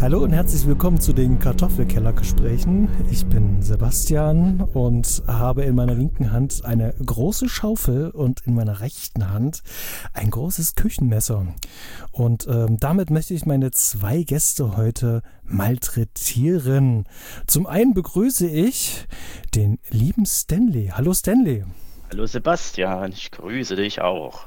Hallo und herzlich willkommen zu den Kartoffelkellergesprächen. Ich bin Sebastian und habe in meiner linken Hand eine große Schaufel und in meiner rechten Hand ein großes Küchenmesser. Und damit möchte ich meine zwei Gäste heute malträtieren. Zum einen begrüße ich den lieben Stanley. Hallo Stanley. Hallo Sebastian, ich grüße dich auch.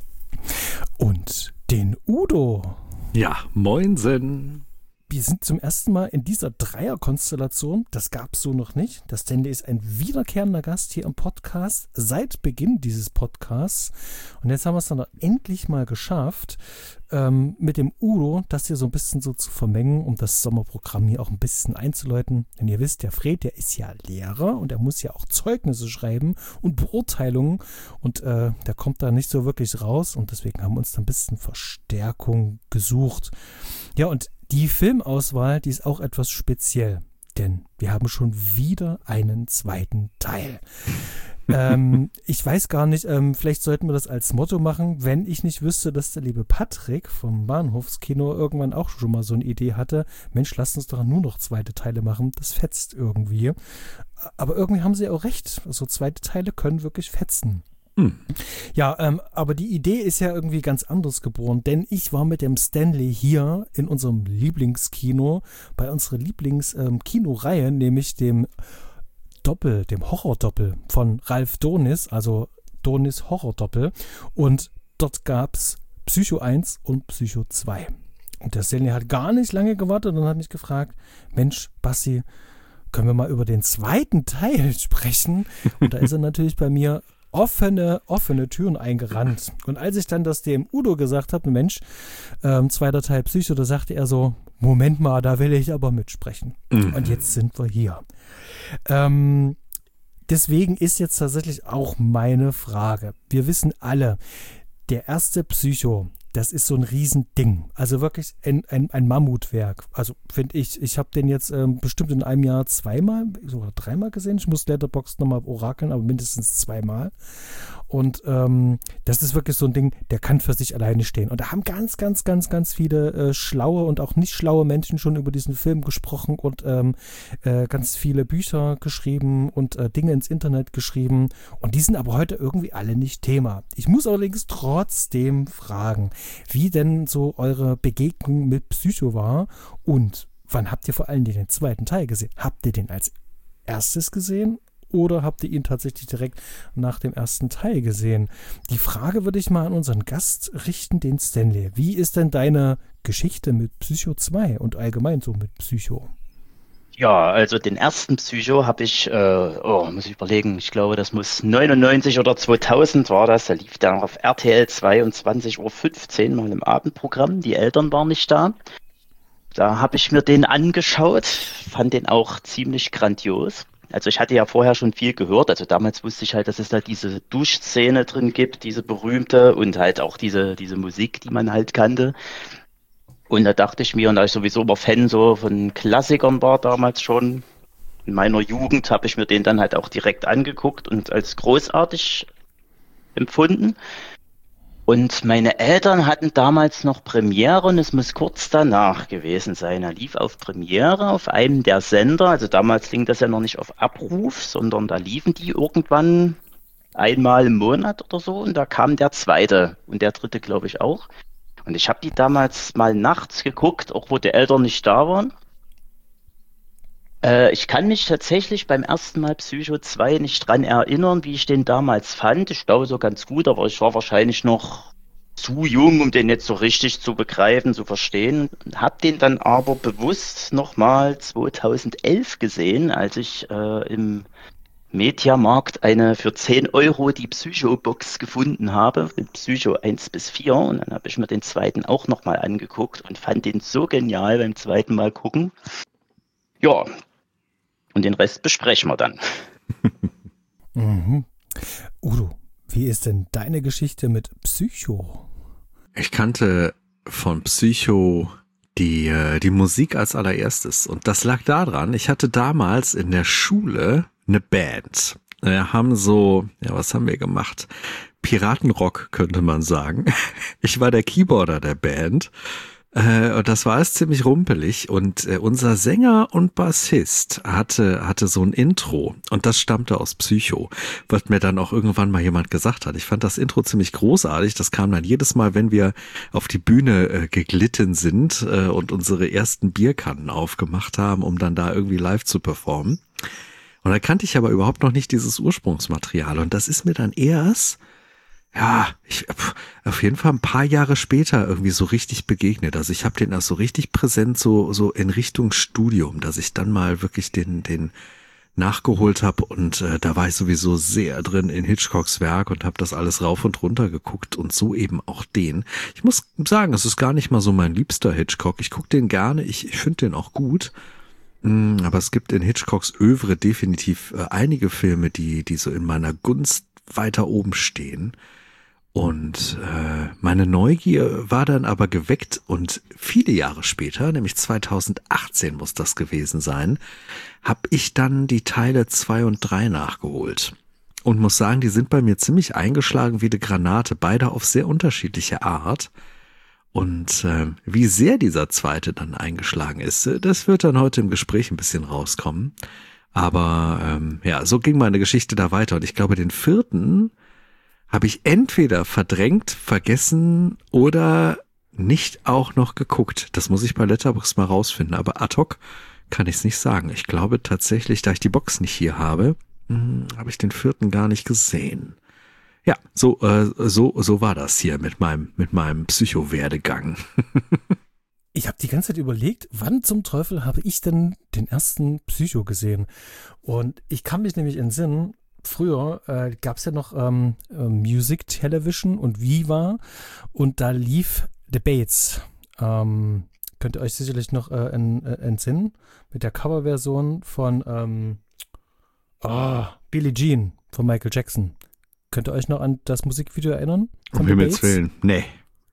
Und den Udo. Ja, moinsen. Wir sind zum ersten Mal in dieser Dreierkonstellation. Das gab es so noch nicht. Der Stanley ist ein wiederkehrender Gast hier im Podcast seit Beginn dieses Podcasts. Und jetzt haben wir es dann endlich mal geschafft, mit dem Udo das hier so ein bisschen so zu vermengen, um das Sommerprogramm hier auch ein bisschen einzuläuten. Denn ihr wisst, der Fred, der ist ja Lehrer und er muss ja auch Zeugnisse schreiben und Beurteilungen. Und der kommt da nicht so wirklich raus. Und deswegen haben wir uns da ein bisschen Verstärkung gesucht. Ja, und die Filmauswahl, die ist auch etwas speziell, denn wir haben schon wieder einen zweiten Teil. Ich weiß gar nicht, vielleicht sollten wir das als Motto machen, wenn ich nicht wüsste, dass der liebe Patrick vom Bahnhofskino irgendwann auch schon mal so eine Idee hatte. Mensch, lasst uns doch nur noch zweite Teile machen, das fetzt irgendwie. Aber irgendwie haben sie auch recht, also zweite Teile können wirklich fetzen. Ja, aber die Idee ist ja irgendwie ganz anders geboren, denn ich war mit dem Stanley hier in unserem Lieblingskino, bei unserer Lieblingskinoreihe, nämlich dem Horrordoppel von Ralf Donis, also Donis Horrordoppel, und dort gab es Psycho 1 und Psycho 2. Und der Stanley hat gar nicht lange gewartet und hat mich gefragt, Mensch, Bassi, können wir mal über den zweiten Teil sprechen? Und da ist er natürlich bei mir offene Türen eingerannt. Und als ich dann das dem Udo gesagt habe, Mensch, zweiter Teil Psycho, da sagte er so, Moment mal, da will ich aber mitsprechen. Und jetzt sind wir hier. Deswegen ist jetzt tatsächlich auch meine Frage. Wir wissen alle, der erste Psycho, das ist so ein Riesending. Also wirklich ein Mammutwerk. Also finde ich, ich habe den jetzt bestimmt in einem Jahr zweimal, sogar dreimal gesehen. Ich muss Letterboxd nochmal orakeln, aber mindestens zweimal. Und das ist wirklich so ein Ding, der kann für sich alleine stehen. Und da haben ganz viele schlaue und auch nicht schlaue Menschen schon über diesen Film gesprochen und ganz viele Bücher geschrieben und Dinge ins Internet geschrieben. Und die sind aber heute irgendwie alle nicht Thema. Ich muss allerdings trotzdem fragen, wie denn so eure Begegnung mit Psycho war und wann habt ihr vor allem den zweiten Teil gesehen? Habt ihr den als erstes gesehen? Oder habt ihr ihn tatsächlich direkt nach dem ersten Teil gesehen? Die Frage würde ich mal an unseren Gast richten, den Stanley. Wie ist denn deine Geschichte mit Psycho 2 und allgemein so mit Psycho? Ja, also den ersten Psycho habe ich, muss ich überlegen, ich glaube, das muss 99 oder 2000 war das. Da lief der noch auf RTL 22:15 Uhr mal im Abendprogramm. Die Eltern waren nicht da. Da habe ich mir den angeschaut, fand den auch ziemlich grandios. Also ich hatte ja vorher schon viel gehört, also damals wusste ich halt, dass es da diese Duschszene drin gibt, diese berühmte und halt auch diese Musik, die man halt kannte. Und da dachte ich mir, und da ich sowieso immer Fan so von Klassikern war damals schon, in meiner Jugend habe ich mir den dann halt auch direkt angeguckt und als großartig empfunden. Und meine Eltern hatten damals noch Premiere und es muss kurz danach gewesen sein. Er lief auf Premiere auf einem der Sender. Also damals ging das ja noch nicht auf Abruf, sondern da liefen die irgendwann einmal im Monat oder so. Und da kam der zweite und der dritte, glaube ich, auch. Und ich habe die damals mal nachts geguckt, auch wo die Eltern nicht da waren. Ich kann mich tatsächlich beim ersten Mal Psycho 2 nicht dran erinnern, wie ich den damals fand. Ich glaube so ganz gut, aber ich war wahrscheinlich noch zu jung, um den jetzt so richtig zu begreifen, zu verstehen. Hab den dann aber bewusst nochmal 2011 gesehen, als ich im Mediamarkt eine für 10 Euro die Psycho-Box gefunden habe, mit Psycho 1 bis 4. Und dann habe ich mir den zweiten auch nochmal angeguckt und fand den so genial beim zweiten Mal gucken. Ja, und den Rest besprechen wir dann. Udo, wie ist denn deine Geschichte mit Psycho? Ich kannte von Psycho die Musik als allererstes. Und das lag daran, ich hatte damals in der Schule eine Band. Wir haben so, ja, was haben wir gemacht? Piratenrock, könnte man sagen. Ich war der Keyboarder der Band. Und das war alles ziemlich rumpelig und unser Sänger und Bassist hatte so ein Intro und das stammte aus Psycho, was mir dann auch irgendwann mal jemand gesagt hat. Ich fand das Intro ziemlich großartig. Das kam dann jedes Mal, wenn wir auf die Bühne geglitten sind und unsere ersten Bierkannen aufgemacht haben, um dann da irgendwie live zu performen. Und da kannte ich aber überhaupt noch nicht dieses Ursprungsmaterial und das ist mir dann erst auf jeden Fall ein paar Jahre später irgendwie so richtig begegnet. Also ich habe den erst so richtig präsent so in Richtung Studium, dass ich dann mal wirklich den nachgeholt habe und da war ich sowieso sehr drin in Hitchcocks Werk und habe das alles rauf und runter geguckt und so eben auch den. Ich muss sagen, es ist gar nicht mal so mein liebster Hitchcock. Ich gucke den gerne, ich finde den auch gut. Aber es gibt in Hitchcocks Œuvre definitiv einige Filme, die so in meiner Gunst weiter oben stehen. Und meine Neugier war dann aber geweckt und viele Jahre später, nämlich 2018 muss das gewesen sein, habe ich dann die Teile 2 und 3 nachgeholt. Und muss sagen, die sind bei mir ziemlich eingeschlagen wie eine Granate, beide auf sehr unterschiedliche Art. Und wie sehr dieser zweite dann eingeschlagen ist, das wird dann heute im Gespräch ein bisschen rauskommen. Aber so ging meine Geschichte da weiter. Und ich glaube, den vierten habe ich entweder verdrängt, vergessen oder nicht auch noch geguckt. Das muss ich bei Letterboxd mal rausfinden. Aber ad hoc kann ich es nicht sagen. Ich glaube tatsächlich, da ich die Box nicht hier habe, habe ich den vierten gar nicht gesehen. Ja, so war das hier mit meinem Psycho-Werdegang. Ich habe die ganze Zeit überlegt, wann zum Teufel habe ich denn den ersten Psycho gesehen? Und ich kann mich nämlich entsinnen, früher gab es ja noch Music Television und Viva und da lief The Bates. Könnt ihr euch sicherlich noch entsinnen mit der Coverversion von Billie Jean von Michael Jackson. Könnt ihr euch noch an das Musikvideo erinnern? Um Himmels Willen, nee.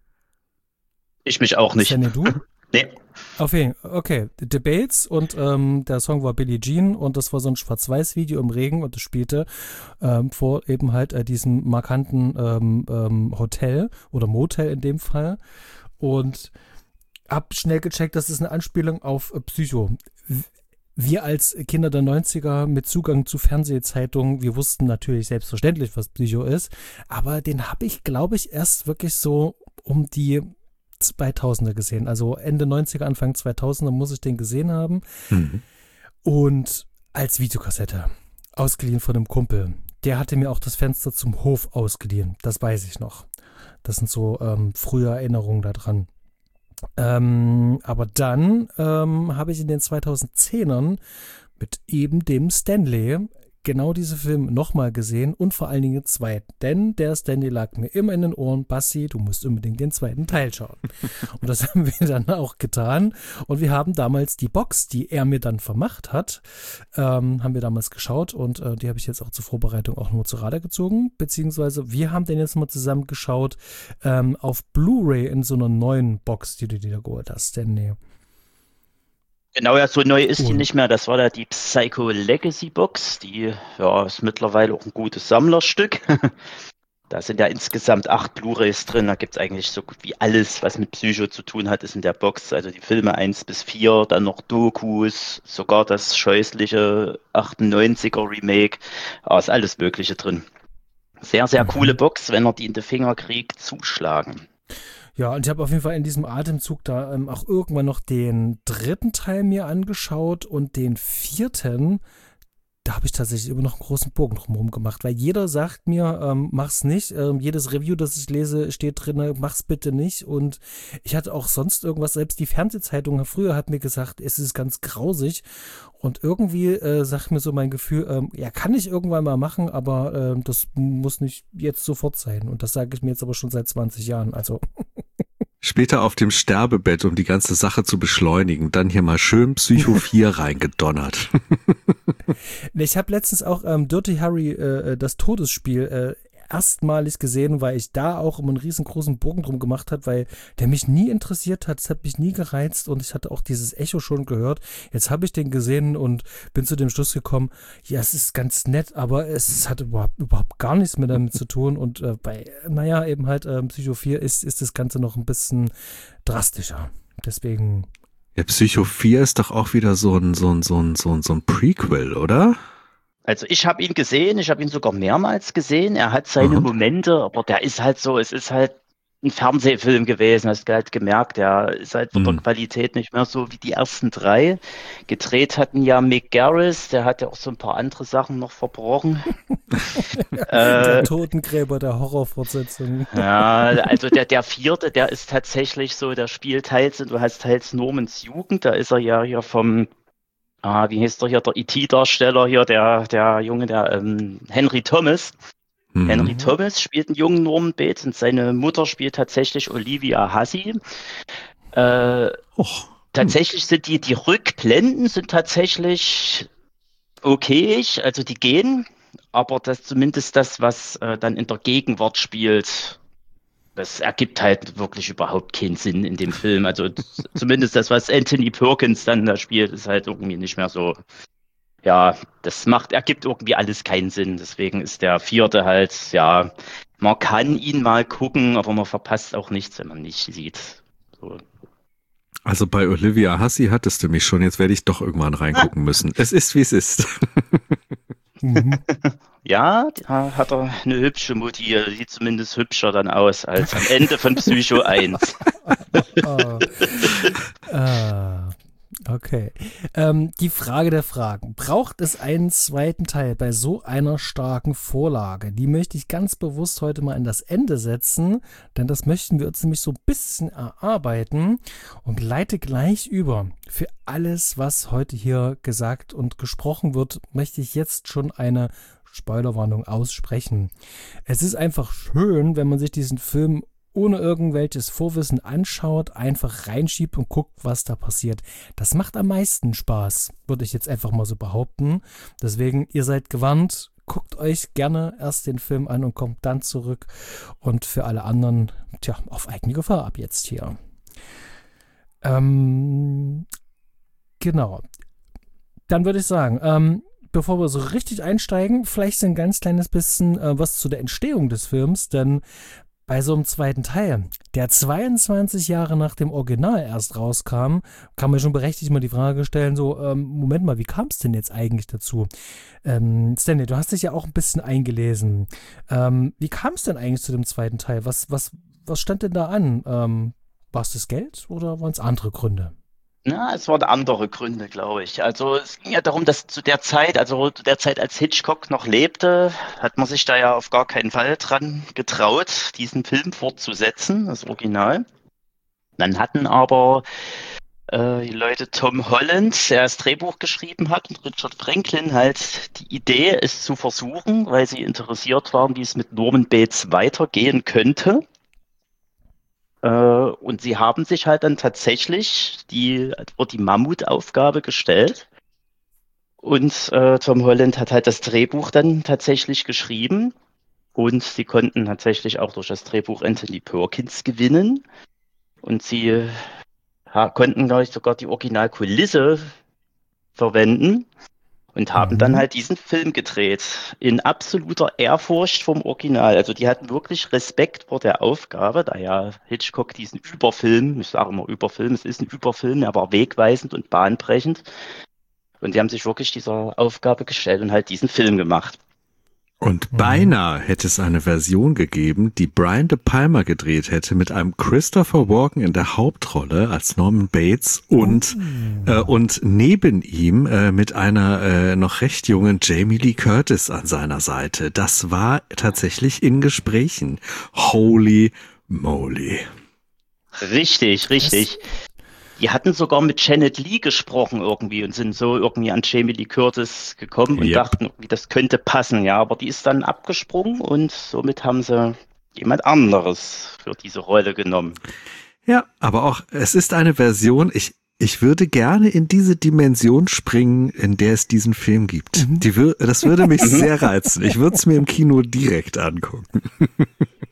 Ich mich auch nicht. Sandy, du? Nee. Okay, The Bates und der Song war Billie Jean und das war so ein Schwarz-Weiß-Video im Regen und das spielte vor eben halt diesem markanten Hotel oder Motel in dem Fall und hab schnell gecheckt, das ist eine Anspielung auf Psycho. Wir als Kinder der 90er mit Zugang zu Fernsehzeitungen, wir wussten natürlich selbstverständlich, was Psycho ist, aber den habe ich, glaube ich, erst wirklich so um die 2000er gesehen. Also Ende 90er, Anfang 2000er muss ich den gesehen haben. Mhm. Und als Videokassette, ausgeliehen von einem Kumpel. Der hatte mir auch das Fenster zum Hof ausgeliehen, das weiß ich noch. Das sind so frühe Erinnerungen daran. Aber dann habe ich in den 2010ern mit eben dem Stanley genau diese Filme nochmal gesehen und vor allen Dingen zwei. Denn der Stanley lag mir immer in den Ohren, Bassi, du musst unbedingt den zweiten Teil schauen. Und das haben wir dann auch getan. Und wir haben damals die Box, die er mir dann vermacht hat, haben wir damals geschaut und die habe ich jetzt auch zur Vorbereitung auch nur zu Rate gezogen. Beziehungsweise wir haben den jetzt mal zusammen geschaut auf Blu-ray in so einer neuen Box, die du dir geholt hast, Stanley. Genau, ja, so neu ist die nicht mehr. Das war ja die Psycho Legacy Box. Die ist mittlerweile auch ein gutes Sammlerstück. Da sind ja insgesamt 8 Blu-rays drin. Da gibt es eigentlich so gut wie alles, was mit Psycho zu tun hat, ist in der Box. Also die Filme 1 bis 4, dann noch Dokus, sogar das scheußliche 98er Remake. Ist alles Mögliche drin. Sehr, sehr coole Box, wenn er die in die Finger kriegt, zuschlagen. Ja, und ich habe auf jeden Fall in diesem Atemzug da auch irgendwann noch den 3. Teil mir angeschaut und den 4., da habe ich tatsächlich immer noch einen großen Bogen drumherum gemacht, weil jeder sagt mir, mach's nicht. Jedes Review, das ich lese, steht drin, mach's bitte nicht. Und ich hatte auch sonst irgendwas, selbst die Fernsehzeitung früher hat mir gesagt, es ist ganz grausig. Und irgendwie sagt mir so mein Gefühl, kann ich irgendwann mal machen, aber das muss nicht jetzt sofort sein. Und das sage ich mir jetzt aber schon seit 20 Jahren, also... Später auf dem Sterbebett, um die ganze Sache zu beschleunigen, dann hier mal schön Psycho 4 reingedonnert. Ich habe letztens auch Dirty Harry, das Todesspiel, erstmalig gesehen, weil ich da auch immer einen riesengroßen Bogen drum gemacht habe, weil der mich nie interessiert hat, es hat mich nie gereizt und ich hatte auch dieses Echo schon gehört. Jetzt habe ich den gesehen und bin zu dem Schluss gekommen, ja, es ist ganz nett, aber es hat überhaupt gar nichts mehr damit zu tun und bei, eben halt Psycho 4 ist das Ganze noch ein bisschen drastischer. Deswegen. Ja, Psycho 4 ist doch auch wieder so ein Prequel, oder? Also ich habe ihn gesehen, ich habe ihn sogar mehrmals gesehen. Er hat seine Momente, aber der ist halt so, es ist halt ein Fernsehfilm gewesen, hast du halt gemerkt, der ist halt von der Qualität nicht mehr so wie die ersten drei. Gedreht hatten ja Mick Garris, der hat ja auch so ein paar andere Sachen noch verbrochen. Der Totengräber der Horrorfortsetzung. Ja, also der vierte, der ist tatsächlich so, der spielt teils, du hast teils Normans Jugend, da ist er ja hier vom, wie heißt er hier, der E.T.-Darsteller hier, der Junge, der Henry Thomas. Henry Thomas spielt einen jungen Norman Bates und seine Mutter spielt tatsächlich Olivia Hussey. Tatsächlich sind die Rückblenden sind tatsächlich okay, also die gehen, aber das zumindest das, was dann in der Gegenwart spielt, das ergibt halt wirklich überhaupt keinen Sinn in dem Film. Also zumindest das, was Anthony Perkins dann da spielt, ist halt irgendwie nicht mehr so. Ja, ergibt irgendwie alles keinen Sinn. Deswegen ist der vierte halt, ja, man kann ihn mal gucken, aber man verpasst auch nichts, wenn man nicht sieht. So. Also bei Olivia Hussey hattest du mich schon, jetzt werde ich doch irgendwann reingucken müssen. Es ist, wie es ist. Ja, da hat er eine hübsche Mutti, sieht zumindest hübscher dann aus als am Ende von Psycho 1. Okay. Die Frage der Fragen. Braucht es einen zweiten Teil bei so einer starken Vorlage? Die möchte ich ganz bewusst heute mal an das Ende setzen, denn das möchten wir uns nämlich so ein bisschen erarbeiten und leite gleich über. Für alles, was heute hier gesagt und gesprochen wird, möchte ich jetzt schon eine Spoilerwarnung aussprechen. Es ist einfach schön, wenn man sich diesen Film ohne irgendwelches Vorwissen anschaut, einfach reinschiebt und guckt, was da passiert. Das macht am meisten Spaß, würde ich jetzt einfach mal so behaupten. Deswegen, ihr seid gewarnt, guckt euch gerne erst den Film an und kommt dann zurück. Und für alle anderen, auf eigene Gefahr ab jetzt hier. Genau. Dann würde ich sagen, bevor wir so richtig einsteigen, vielleicht so ein ganz kleines bisschen was zu der Entstehung des Films, denn bei so einem zweiten Teil, der 22 Jahre nach dem Original erst rauskam, kann man schon berechtigt mal die Frage stellen, so, Moment mal, wie kam es denn jetzt eigentlich dazu? Stanley, du hast dich ja auch ein bisschen eingelesen. Wie kam es denn eigentlich zu dem zweiten Teil? Was stand denn da an? War es das Geld oder waren es andere Gründe? Na, es waren andere Gründe, glaube ich. Also es ging ja darum, dass zu der Zeit, als Hitchcock noch lebte, hat man sich da ja auf gar keinen Fall dran getraut, diesen Film fortzusetzen, das Original. Dann hatten aber die Leute Tom Holland, der das Drehbuch geschrieben hat, und Richard Franklin halt die Idee, es zu versuchen, weil sie interessiert waren, wie es mit Norman Bates weitergehen könnte. Und sie haben sich halt dann tatsächlich die Mammutaufgabe gestellt. Und Tom Holland hat halt das Drehbuch dann tatsächlich geschrieben. Und sie konnten tatsächlich auch durch das Drehbuch Anthony Perkins gewinnen. Und sie konnten, glaube ich, sogar die Originalkulisse verwenden. Und haben dann halt diesen Film gedreht, in absoluter Ehrfurcht vom Original. Also die hatten wirklich Respekt vor der Aufgabe, da ja Hitchcock diesen Überfilm, ich sage immer Überfilm, es ist ein Überfilm, er war wegweisend und bahnbrechend. Und die haben sich wirklich dieser Aufgabe gestellt und halt diesen Film gemacht. Und beinahe hätte es eine Version gegeben, die Brian De Palma gedreht hätte, mit einem Christopher Walken in der Hauptrolle als Norman Bates und neben ihm mit einer noch recht jungen Jamie Lee Curtis an seiner Seite. Das war tatsächlich in Gesprächen. Holy moly. Richtig. Die hatten sogar mit Janet Leigh gesprochen irgendwie und sind so irgendwie an Jamie Lee Curtis gekommen und dachten, irgendwie, das könnte passen, ja, aber die ist dann abgesprungen und somit haben sie jemand anderes für diese Rolle genommen. Ja, aber auch, es ist eine Version, ich würde gerne in diese Dimension springen, in der es diesen Film gibt. Das würde mich sehr reizen. Ich würde es mir im Kino direkt angucken.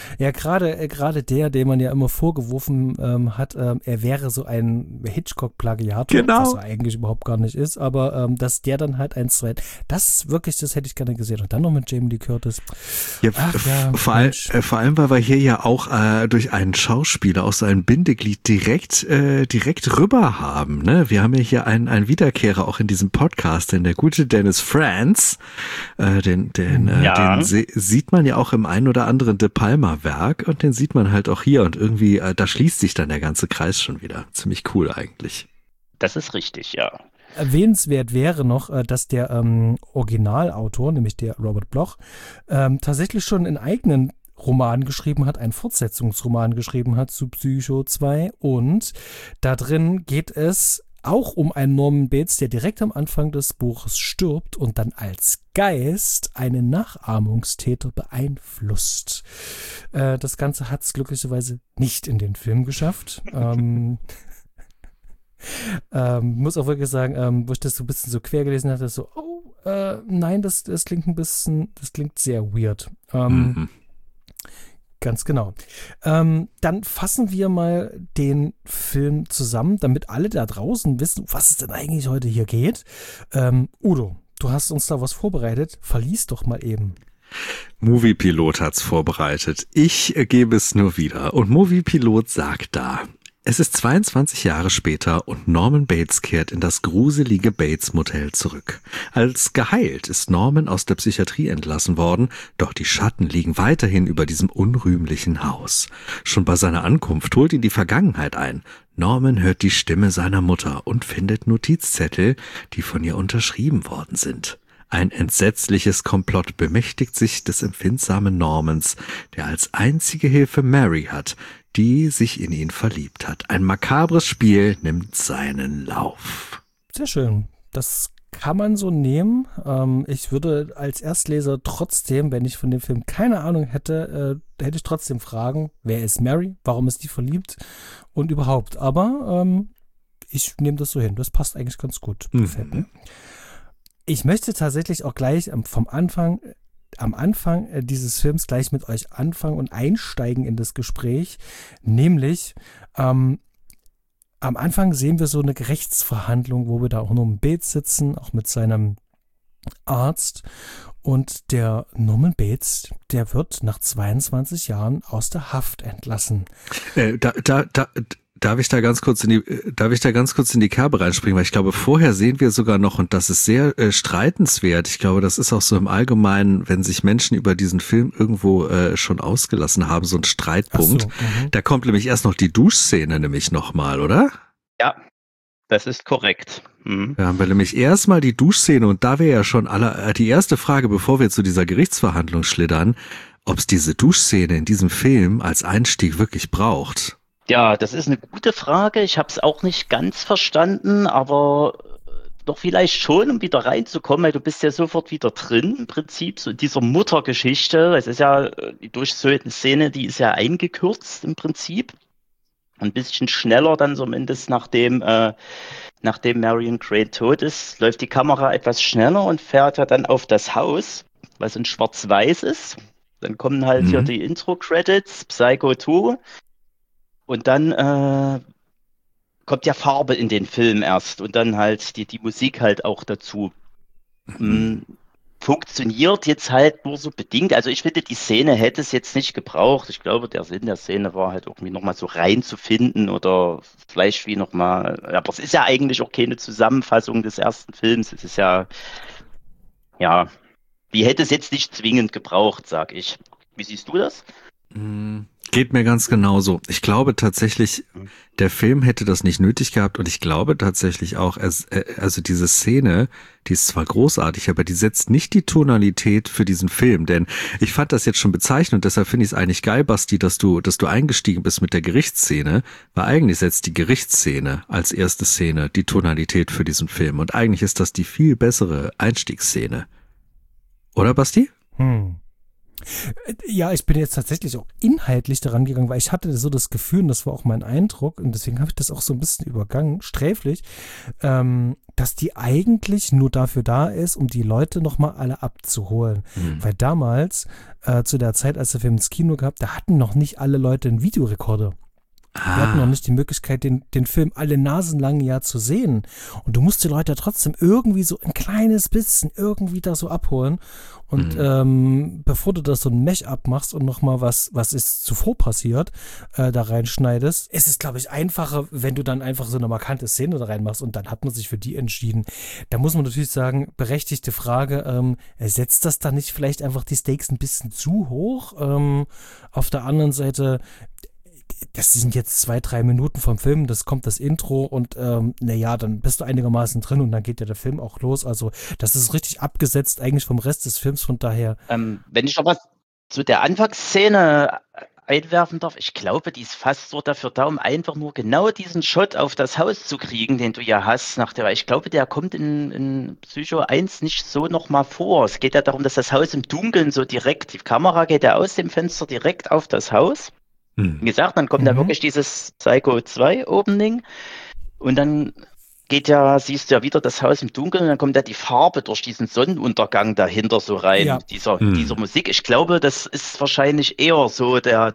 Ja, gerade dem man ja immer vorgeworfen hat, er wäre so ein Hitchcock-Plagiator, Genau. was er eigentlich überhaupt gar nicht ist, aber dass der dann halt eins, zwei, das wirklich, das hätte ich gerne gesehen. Und dann noch mit Jamie Lee Curtis. Ja, Ach, ja, vor Mensch. allem, weil wir hier ja auch durch einen Schauspieler aus einem Bindeglied direkt rüber haben. Ne? Wir haben ja hier einen Wiederkehrer auch in diesem Podcast, denn der gute Dennis Franz, den sieht man ja auch im einen oder anderen De Palma-Werk und den sieht man halt auch hier und irgendwie, da schließt sich dann der ganze Kreis schon wieder. Ziemlich cool eigentlich. Das ist richtig, ja. Erwähnenswert wäre noch, dass der Originalautor, nämlich der Robert Bloch, tatsächlich schon einen eigenen Roman geschrieben hat, einen Fortsetzungsroman geschrieben hat zu Psycho 2 und da drin geht es auch um einen Norman Bates, der direkt am Anfang des Buches stirbt und dann als Geist einen Nachahmungstäter beeinflusst. Das Ganze hat es glücklicherweise nicht in den Film geschafft. Muss auch wirklich sagen, wo ich das so ein bisschen so quer gelesen hatte, so, nein, das klingt das klingt sehr weird. Ganz genau. Dann fassen wir mal den Film zusammen, damit alle da draußen wissen, was es denn eigentlich heute hier geht. Udo, du hast uns da was vorbereitet. Verlies doch mal eben. Moviepilot hat's vorbereitet. Ich gebe es nur wieder. Und Moviepilot sagt da: Es ist 22 Jahre später und Norman Bates kehrt in das gruselige Bates Motel zurück. Als geheilt ist Norman aus der Psychiatrie entlassen worden, doch die Schatten liegen weiterhin über diesem unrühmlichen Haus. Schon bei seiner Ankunft holt ihn die Vergangenheit ein. Norman hört die Stimme seiner Mutter und findet Notizzettel, die von ihr unterschrieben worden sind. Ein entsetzliches Komplott bemächtigt sich des empfindsamen Normans, der als einzige Hilfe Mary hat, die sich in ihn verliebt hat. Ein makabres Spiel nimmt seinen Lauf. Sehr schön. Das kann man so nehmen. Ich würde als Erstleser trotzdem, wenn ich von dem Film keine Ahnung hätte, hätte ich trotzdem fragen, wer ist Mary? Warum ist die verliebt? Und überhaupt. Aber ich nehme das so hin. Das passt eigentlich ganz gut. Gefällt mir. Ich möchte tatsächlich auch gleich am Anfang dieses Films gleich mit euch anfangen und einsteigen in das Gespräch. Nämlich, am Anfang sehen wir so eine Gerichtsverhandlung, wo wir da auch noch im Bates sitzen, auch mit seinem Arzt. Und der Norman Bates, der wird nach 22 Jahren aus der Haft entlassen. Darf ich da ganz kurz in die Kerbe reinspringen, weil ich glaube, vorher sehen wir sogar noch, und das ist sehr streitenswert. Ich glaube, das ist auch so im Allgemeinen, wenn sich Menschen über diesen Film irgendwo schon ausgelassen haben, so ein Streitpunkt. Ach so, Da kommt nämlich erst noch die Duschszene nämlich nochmal, oder? Ja, das ist korrekt. Da haben wir nämlich erstmal die Duschszene und da wäre ja schon die erste Frage, bevor wir zu dieser Gerichtsverhandlung schlittern, ob es diese Duschszene in diesem Film als Einstieg wirklich braucht. Ja, das ist eine gute Frage. Ich habe es auch nicht ganz verstanden, aber doch vielleicht schon, um wieder reinzukommen, weil du bist ja sofort wieder drin, im Prinzip, so in dieser Muttergeschichte. Es ist ja, die Durchszene, die ist ja eingekürzt im Prinzip. Ein bisschen schneller dann zumindest, nachdem Marion Crane tot ist, läuft die Kamera etwas schneller und fährt ja dann auf das Haus, was in Schwarz-Weiß ist. Dann kommen halt hier die Intro-Credits, Psycho 2. Und dann kommt ja Farbe in den Film erst und dann halt die Musik halt auch dazu. Funktioniert jetzt halt nur so bedingt. Also ich finde, die Szene hätte es jetzt nicht gebraucht. Ich glaube, der Sinn der Szene war halt irgendwie nochmal so reinzufinden oder vielleicht wie nochmal, aber es ist ja eigentlich auch keine Zusammenfassung des ersten Films. Es ist ja, die hätte es jetzt nicht zwingend gebraucht, sag ich. Wie siehst du das? Geht mir ganz genauso. Ich glaube tatsächlich, der Film hätte das nicht nötig gehabt und ich glaube tatsächlich auch, also diese Szene, die ist zwar großartig, aber die setzt nicht die Tonalität für diesen Film, denn ich fand das jetzt schon bezeichnend und deshalb finde ich es eigentlich geil, Basti, dass du eingestiegen bist mit der Gerichtsszene, weil eigentlich setzt die Gerichtsszene als erste Szene die Tonalität für diesen Film und eigentlich ist das die viel bessere Einstiegsszene. Oder, Basti? Ja, ich bin jetzt tatsächlich auch inhaltlich daran gegangen, weil ich hatte so das Gefühl, und das war auch mein Eindruck, und deswegen habe ich das auch so ein bisschen übergangen, sträflich, dass die eigentlich nur dafür da ist, um die Leute nochmal alle abzuholen. Weil damals, zu der Zeit, als der Film ins Kino gab, da hatten noch nicht alle Leute einen Videorekorder. Wir hatten noch nicht die Möglichkeit, den Film alle nasenlang ja zu sehen. Und du musst die Leute trotzdem irgendwie so ein kleines bisschen irgendwie da so abholen. Und bevor du das so ein Mash-up machst und nochmal was ist zuvor passiert, da reinschneidest, ist es, glaube ich, einfacher, wenn du dann einfach so eine markante Szene da reinmachst und dann hat man sich für die entschieden. Da muss man natürlich sagen, berechtigte Frage, setzt das dann nicht vielleicht einfach die Stakes ein bisschen zu hoch? Auf der anderen Seite, das sind jetzt 2-3 Minuten vom Film, das kommt das Intro und naja, dann bist du einigermaßen drin und dann geht ja der Film auch los. Also das ist richtig abgesetzt eigentlich vom Rest des Films, von daher. Wenn ich noch was zu der Anfangsszene einwerfen darf, ich glaube, die ist fast so dafür da, um einfach nur genau diesen Shot auf das Haus zu kriegen, den du ja hast. Ich glaube, der kommt in Psycho 1 nicht so nochmal vor. Es geht ja darum, dass das Haus im Dunkeln so direkt, die Kamera geht ja aus dem Fenster direkt auf das Haus. Wie gesagt, dann kommt da wirklich dieses Psycho 2 Opening und dann siehst du ja wieder das Haus im Dunkeln und dann kommt ja die Farbe durch diesen Sonnenuntergang dahinter so rein, Ja. dieser Musik. Ich glaube, das ist wahrscheinlich eher so der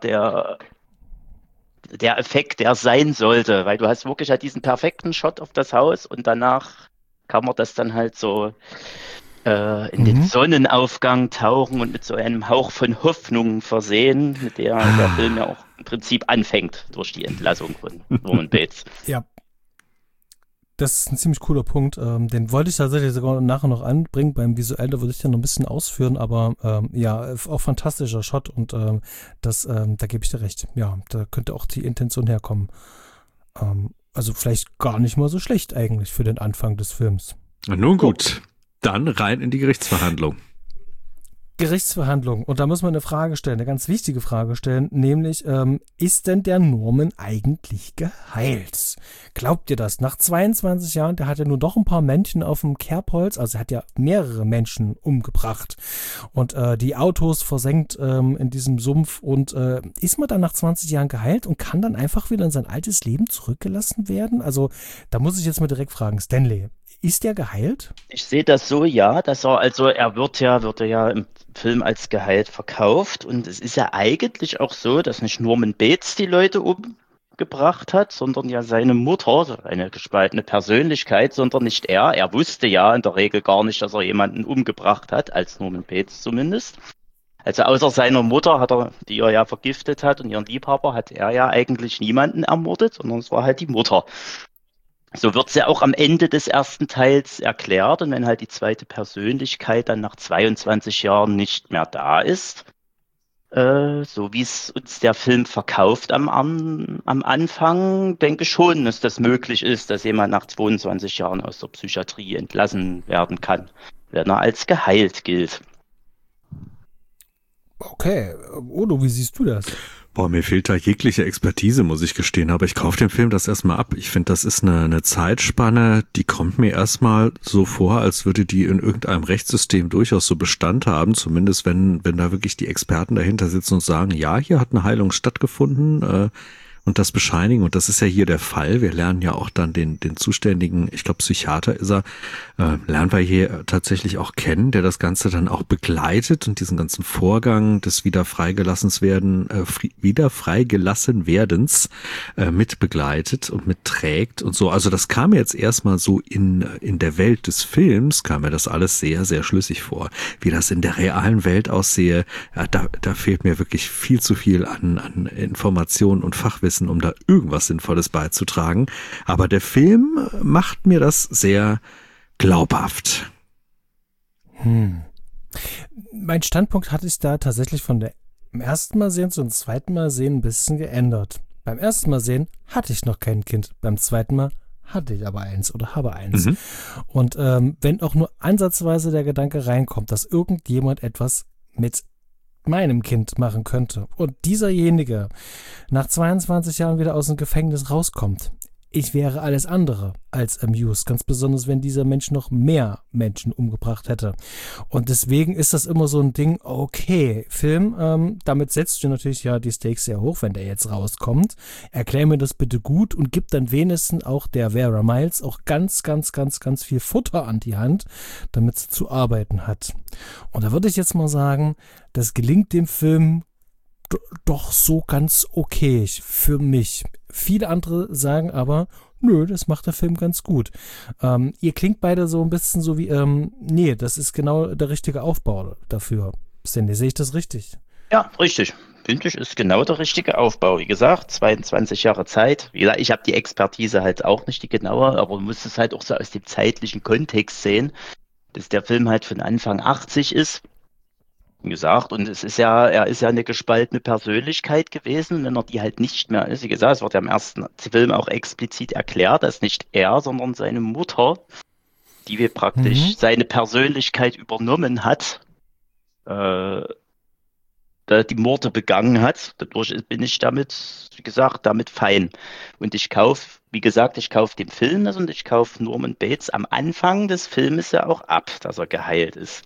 Effekt, der sein sollte, weil du hast wirklich halt diesen perfekten Shot auf das Haus und danach kann man das dann halt so in den Sonnenaufgang tauchen und mit so einem Hauch von Hoffnung versehen, mit der der Film ja auch im Prinzip anfängt durch die Entlassung von Norman Bates. Ja. Das ist ein ziemlich cooler Punkt. Den wollte ich tatsächlich sogar nachher noch anbringen. Beim Visuellen, da würde ich ja noch ein bisschen ausführen, aber ja, auch fantastischer Shot und da gebe ich dir recht. Ja, da könnte auch die Intention herkommen. Also vielleicht gar nicht mal so schlecht eigentlich für den Anfang des Films. Nun gut, dann rein in die Gerichtsverhandlung. Gerichtsverhandlung. Und da muss man eine Frage stellen, eine ganz wichtige Frage stellen, nämlich, ist denn der Norman eigentlich geheilt? Glaubt ihr das? Nach 22 Jahren, der hat ja nur doch ein paar Männchen auf dem Kerbholz, also er hat ja mehrere Menschen umgebracht und die Autos versenkt in diesem Sumpf und ist man dann nach 20 Jahren geheilt und kann dann einfach wieder in sein altes Leben zurückgelassen werden? Also da muss ich jetzt mal direkt fragen, Stanley, ist der geheilt? Ich sehe das so, ja, dass er wird ja im Film als geheilt verkauft und es ist ja eigentlich auch so, dass nicht Norman Bates die Leute umgebracht hat, sondern ja seine Mutter, eine gespaltene Persönlichkeit, sondern nicht er. Er wusste ja in der Regel gar nicht, dass er jemanden umgebracht hat, als Norman Bates zumindest. Also außer seiner Mutter, die er ja vergiftet hat und ihren Liebhaber, hat er ja eigentlich niemanden ermordet, sondern es war halt die Mutter. So wird es ja auch am Ende des ersten Teils erklärt und wenn halt die zweite Persönlichkeit dann nach 22 Jahren nicht mehr da ist, so wie es uns der Film verkauft am Anfang, denke ich schon, dass das möglich ist, dass jemand nach 22 Jahren aus der Psychiatrie entlassen werden kann, wenn er als geheilt gilt. Okay, Odo, wie siehst du das? Boah, mir fehlt da jegliche Expertise, muss ich gestehen, aber ich kaufe den Film das erstmal ab. Ich finde, das ist eine Zeitspanne, die kommt mir erstmal so vor, als würde die in irgendeinem Rechtssystem durchaus so Bestand haben, zumindest wenn da wirklich die Experten dahinter sitzen und sagen, ja, hier hat eine Heilung stattgefunden, und das bescheinigen. Und das ist ja hier der Fall. Wir lernen ja auch dann den zuständigen, ich glaube Psychiater ist er, lernen wir hier tatsächlich auch kennen, der das Ganze dann auch begleitet und diesen ganzen Vorgang des wieder freigelassen werdens mit begleitet und mitträgt und so. Also das kam jetzt erstmal so in der Welt des Films, kam mir das alles sehr, sehr schlüssig vor. Wie das in der realen Welt aussehe, ja, da fehlt mir wirklich viel zu viel an Informationen und Fachwissen, um da irgendwas Sinnvolles beizutragen. Aber der Film macht mir das sehr glaubhaft. Mein Standpunkt hatte ich da tatsächlich von dem ersten Mal sehen zum zweiten Mal sehen ein bisschen geändert. Beim ersten Mal sehen hatte ich noch kein Kind. Beim zweiten Mal hatte ich aber eins oder habe eins. Und wenn auch nur ansatzweise der Gedanke reinkommt, dass irgendjemand etwas mit meinem Kind machen könnte und dieserjenige nach 22 Jahren wieder aus dem Gefängnis rauskommt, ich wäre alles andere als amused, ganz besonders, wenn dieser Mensch noch mehr Menschen umgebracht hätte. Und deswegen ist das immer so ein Ding, okay, Film, damit setzt du natürlich ja die Stakes sehr hoch, wenn der jetzt rauskommt. Erklär mir das bitte gut und gib dann wenigstens auch der Vera Miles auch ganz, ganz, ganz, ganz viel Futter an die Hand, damit sie zu arbeiten hat. Und da würde ich jetzt mal sagen, das gelingt dem Film doch so ganz okay für mich. Viele andere sagen aber, nö, das macht der Film ganz gut. Ihr klingt beide so ein bisschen so wie, nee, das ist genau der richtige Aufbau dafür. Cindy, sehe ich das richtig? Ja, richtig. Finde ich, ist genau der richtige Aufbau. Wie gesagt, 22 Jahre Zeit. Wie gesagt, ich habe die Expertise halt auch nicht die genaue, aber man muss es halt auch so aus dem zeitlichen Kontext sehen, dass der Film halt von Anfang 80 ist. Wie gesagt, und er ist ja eine gespaltene Persönlichkeit gewesen, wenn er die halt nicht mehr ist. Wie gesagt, es wird ja im ersten Film auch explizit erklärt, dass nicht er, sondern seine Mutter, die wir praktisch seine Persönlichkeit übernommen hat, die Morde begangen hat. Dadurch bin ich damit, wie gesagt, damit fein. Und ich kaufe den Film das und ich kaufe Norman Bates am Anfang des Filmes ja auch ab, dass er geheilt ist.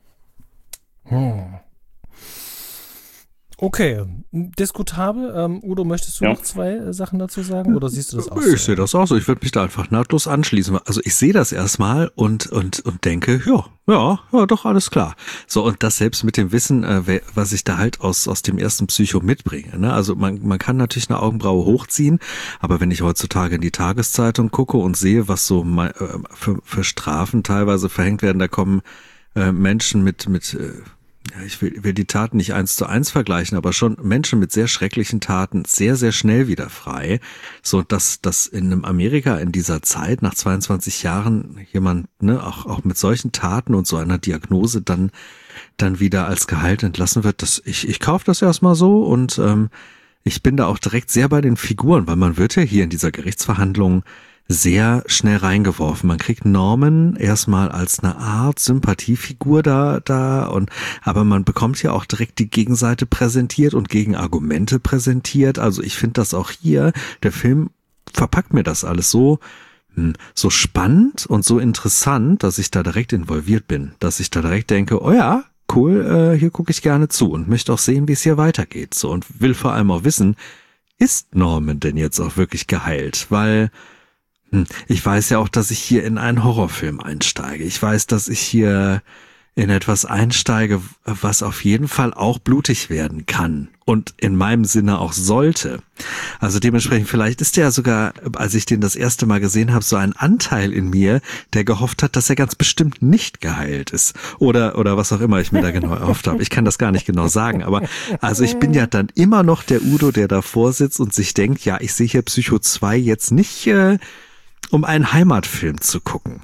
Okay, diskutabel. Udo, möchtest du noch zwei Sachen dazu sagen oder siehst du das auch so? Ich sehe das auch so. Ich würde mich da einfach nahtlos anschließen. Also ich sehe das erstmal und denke, ja, doch, alles klar. So, und das selbst mit dem Wissen, was ich da halt aus dem ersten Psycho mitbringe. Ne? Also man kann natürlich eine Augenbraue hochziehen, aber wenn ich heutzutage in die Tageszeitung gucke und sehe, was so für Strafen teilweise verhängt werden, da kommen Menschen mit ich will die Taten nicht 1:1 vergleichen, aber schon Menschen mit sehr schrecklichen Taten sehr, sehr schnell wieder frei. So, dass in einem Amerika in dieser Zeit, nach 22 Jahren, jemand, ne, auch mit solchen Taten und so einer Diagnose dann wieder als geheilt entlassen wird, ich kaufe das erstmal so und ich bin da auch direkt sehr bei den Figuren, weil man wird ja hier in dieser Gerichtsverhandlung sehr schnell reingeworfen. Man kriegt Norman erstmal als eine Art Sympathiefigur aber man bekommt ja auch direkt die Gegenseite präsentiert und Gegenargumente präsentiert. Also ich finde das auch hier, der Film verpackt mir das alles so spannend und so interessant, dass ich da direkt involviert bin, dass ich da direkt denke, oh ja, cool, hier gucke ich gerne zu und möchte auch sehen, wie es hier weitergeht. So, und will vor allem auch wissen, ist Norman denn jetzt auch wirklich geheilt? Weil ich weiß ja auch, dass ich hier in einen Horrorfilm einsteige. Ich weiß, dass ich hier in etwas einsteige, was auf jeden Fall auch blutig werden kann und in meinem Sinne auch sollte. Also dementsprechend, vielleicht ist der sogar, als ich den das erste Mal gesehen habe, so ein Anteil in mir, der gehofft hat, dass er ganz bestimmt nicht geheilt ist. Oder was auch immer ich mir da genau erhofft habe. Ich kann das gar nicht genau sagen, aber also ich bin ja dann immer noch der Udo, der davor sitzt und sich denkt, ja, ich sehe hier Psycho 2 jetzt nicht um einen Heimatfilm zu gucken.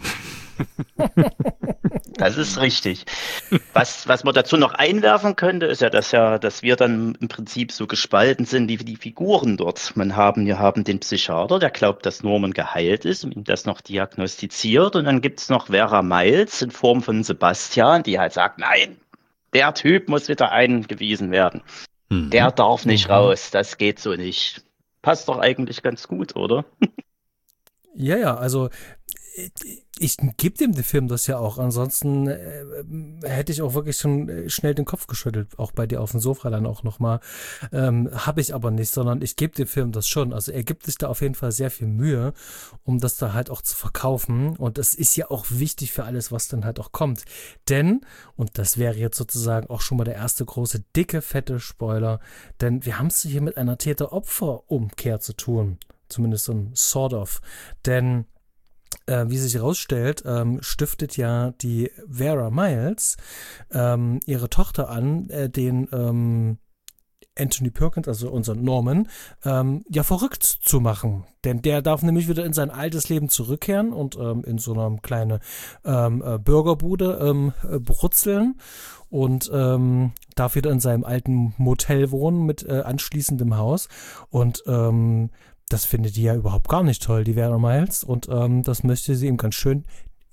Das ist richtig. Was man dazu noch einwerfen könnte, ist ja, dass wir dann im Prinzip so gespalten sind wie die Figuren dort. Wir haben den Psychiater, der glaubt, dass Norman geheilt ist und ihm das noch diagnostiziert. Und dann gibt's noch Vera Miles in Form von Sebastian, die halt sagt, nein, der Typ muss wieder eingewiesen werden. Der darf nicht raus, das geht so nicht. Passt doch eigentlich ganz gut, oder? Ja, also ich gebe dem Film das ja auch. Ansonsten hätte ich auch wirklich schon schnell den Kopf geschüttelt, auch bei dir auf dem Sofa dann auch nochmal. Habe ich aber nicht, sondern ich gebe dem Film das schon. Also er gibt sich da auf jeden Fall sehr viel Mühe, um das da halt auch zu verkaufen. Und das ist ja auch wichtig für alles, was dann halt auch kommt. Denn, und das wäre jetzt sozusagen auch schon mal der erste große, dicke, fette Spoiler, denn wir haben es hier mit einer Täter-Opfer-Umkehr zu tun. Zumindest so ein sort of. Denn wie sich herausstellt, stiftet ja die Vera Miles ihre Tochter an, den Anthony Perkins, also unseren Norman, ja verrückt zu machen. Denn der darf nämlich wieder in sein altes Leben zurückkehren und in so einer kleinen Burgerbude brutzeln und darf wieder in seinem alten Motel wohnen mit anschließendem Haus und das findet die ja überhaupt gar nicht toll, die Vera Miles. Und das möchte sie ihm ganz schön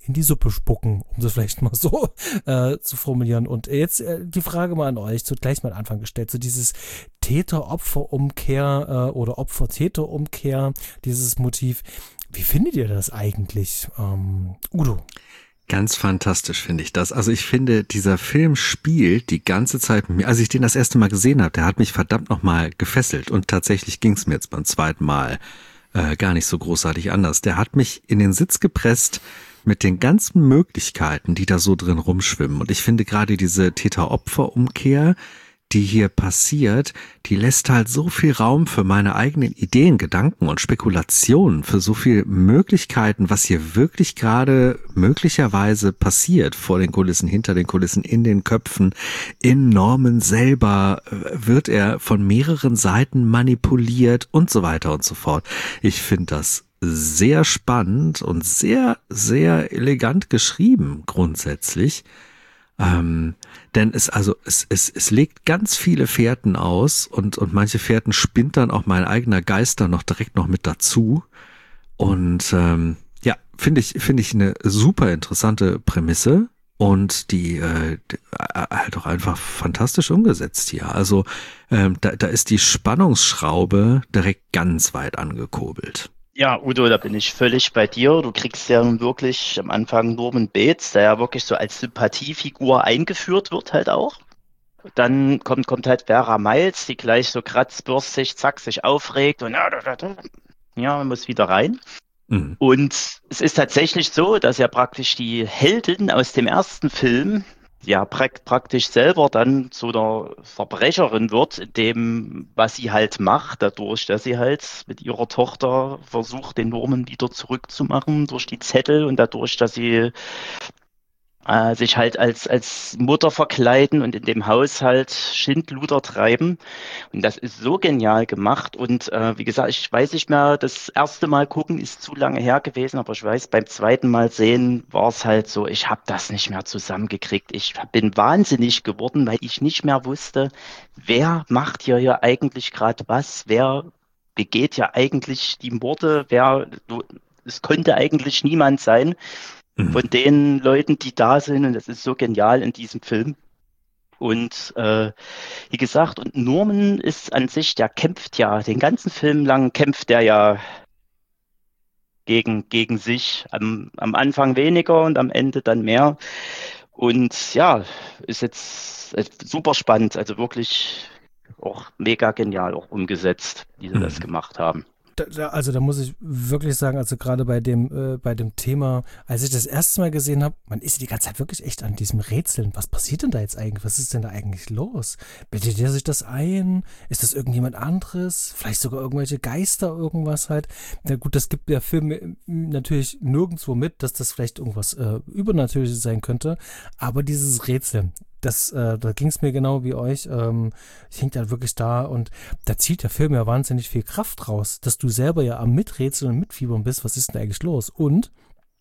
in die Suppe spucken, um das vielleicht mal so zu formulieren. Und jetzt die Frage mal an euch, so gleich mal am Anfang gestellt, so dieses Täter-Opfer-Umkehr oder Opfer-Täter-Umkehr, dieses Motiv. Wie findet ihr das eigentlich, Udo? Ganz fantastisch finde ich das. Also ich finde, dieser Film spielt die ganze Zeit mit mir. Als ich den das erste Mal gesehen habe, der hat mich verdammt nochmal gefesselt. Und tatsächlich ging es mir jetzt beim zweiten Mal gar nicht so großartig anders. Der hat mich in den Sitz gepresst mit den ganzen Möglichkeiten, die da so drin rumschwimmen. Und ich finde gerade diese Täter-Opfer-Umkehr, die hier passiert, die lässt halt so viel Raum für meine eigenen Ideen, Gedanken und Spekulationen, für so viel Möglichkeiten, was hier wirklich gerade möglicherweise passiert, vor den Kulissen, hinter den Kulissen, in den Köpfen. In Norman selber wird er von mehreren Seiten manipuliert und so weiter und so fort. Ich finde das sehr spannend und sehr, sehr elegant geschrieben grundsätzlich. Denn es legt ganz viele Fährten aus und manche Fährten spinnt dann auch mein eigener Geist dann noch direkt noch mit dazu. Und ja, finde ich eine super interessante Prämisse und die halt auch einfach fantastisch umgesetzt hier. Also da ist die Spannungsschraube direkt ganz weit angekurbelt. Ja, Udo, da bin ich völlig bei dir. Du kriegst ja nun wirklich am Anfang Norman Bates, der ja wirklich so als Sympathiefigur eingeführt wird halt auch. Dann kommt halt Vera Miles, die gleich so kratzbürstig, zack, sich aufregt und ja, man muss wieder rein. Mhm. Und es ist tatsächlich so, dass ja praktisch die Heldin aus dem ersten Film ja praktisch selber dann zu der Verbrecherin wird, in dem, was sie halt macht, dadurch, dass sie halt mit ihrer Tochter versucht, den Norman wieder zurückzumachen durch die Zettel und dadurch, dass sie sich halt als Mutter verkleiden und in dem Haushalt Schindluder treiben. Und das ist so genial gemacht. Und wie gesagt, ich weiß nicht mehr, das erste Mal gucken ist zu lange her gewesen, aber ich weiß, beim zweiten Mal sehen war es halt so, ich habe das nicht mehr zusammengekriegt. Ich bin wahnsinnig geworden, weil ich nicht mehr wusste, wer macht hier eigentlich gerade was, wer begeht ja eigentlich die Morde, es konnte eigentlich niemand sein von den Leuten, die da sind, und das ist so genial in diesem Film. Und wie gesagt, und Norman ist an sich, der kämpft ja, den ganzen Film lang kämpft der ja gegen sich. Am Anfang weniger und am Ende dann mehr. Und ja, ist jetzt super spannend, also wirklich auch mega genial auch umgesetzt, wie sie das gemacht haben. Also da muss ich wirklich sagen, also gerade bei dem Thema, als ich das erste Mal gesehen habe, man ist die ganze Zeit wirklich echt an diesem Rätseln. Was passiert denn da jetzt eigentlich? Was ist denn da eigentlich los? Bildet der sich das ein? Ist das irgendjemand anderes? Vielleicht sogar irgendwelche Geister, irgendwas halt? Na gut, das gibt der Film natürlich nirgendwo mit, dass das vielleicht irgendwas Übernatürliches sein könnte. Aber dieses Rätseln, da ging es mir genau wie euch. Ich hing da wirklich da und da zieht der Film ja wahnsinnig viel Kraft raus, dass du selber ja am Miträtseln und Mitfiebern bist. Was ist denn eigentlich los? Und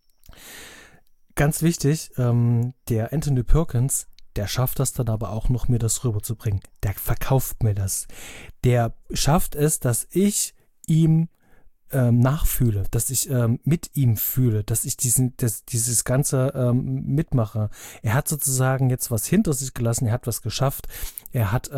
ganz wichtig, der Anthony Perkins, der schafft das dann aber auch noch, mir das rüberzubringen. Der verkauft mir das. Der schafft es, dass ich ihm nachfühle, dass ich mit ihm fühle, dass ich dieses Ganze mitmache. Er hat sozusagen jetzt was hinter sich gelassen, er hat was geschafft, er hat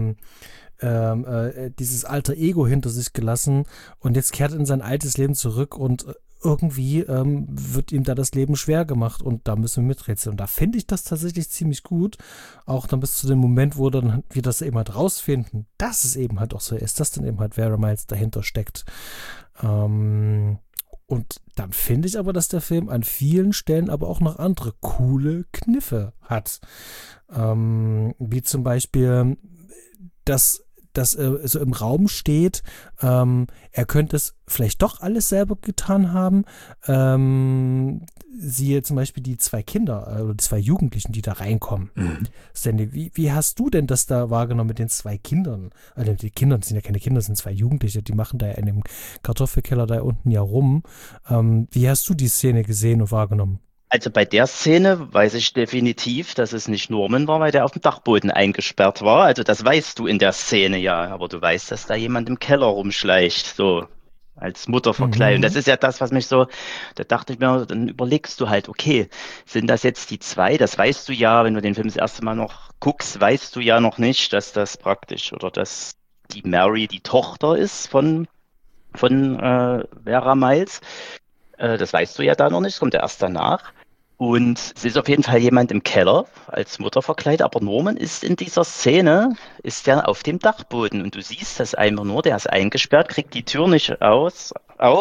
dieses alter Ego hinter sich gelassen und jetzt kehrt er in sein altes Leben zurück und irgendwie wird ihm da das Leben schwer gemacht und da müssen wir miträtseln. Und da finde ich das tatsächlich ziemlich gut, auch dann bis zu dem Moment, wo dann wir das eben halt rausfinden, dass es eben halt auch so ist, dass dann eben halt Vera Miles dahinter steckt. Und dann finde ich aber, dass der Film an vielen Stellen aber auch noch andere coole Kniffe hat. Wie zum Beispiel, dass so im Raum steht, er könnte es vielleicht doch alles selber getan haben. Siehe zum Beispiel die zwei Kinder oder die zwei Jugendlichen, die da reinkommen. Sandy, wie hast du denn das da wahrgenommen mit den zwei Kindern? Also die Kinder, das sind ja keine Kinder, das sind zwei Jugendliche, die machen da ja in dem Kartoffelkeller da unten ja rum. Wie hast du die Szene gesehen und wahrgenommen? Also bei der Szene weiß ich definitiv, dass es nicht Norman war, weil der auf dem Dachboden eingesperrt war. Also das weißt du in der Szene ja, aber du weißt, dass da jemand im Keller rumschleicht. So. als Mutter verkleidet. Und das ist ja das, was mich so, da dachte ich mir, dann überlegst du halt, okay, sind das jetzt die zwei? Das weißt du ja, wenn du den Film das erste Mal noch guckst, weißt du ja noch nicht, dass das praktisch oder dass die Mary die Tochter ist von Vera Miles. Das weißt du ja da noch nicht, das kommt ja erst danach. Und es ist auf jeden Fall jemand im Keller als Mutter verkleidet, aber Norman ist in dieser Szene, ist der auf dem Dachboden und du siehst das einfach nur, der ist eingesperrt, kriegt die Tür nicht auf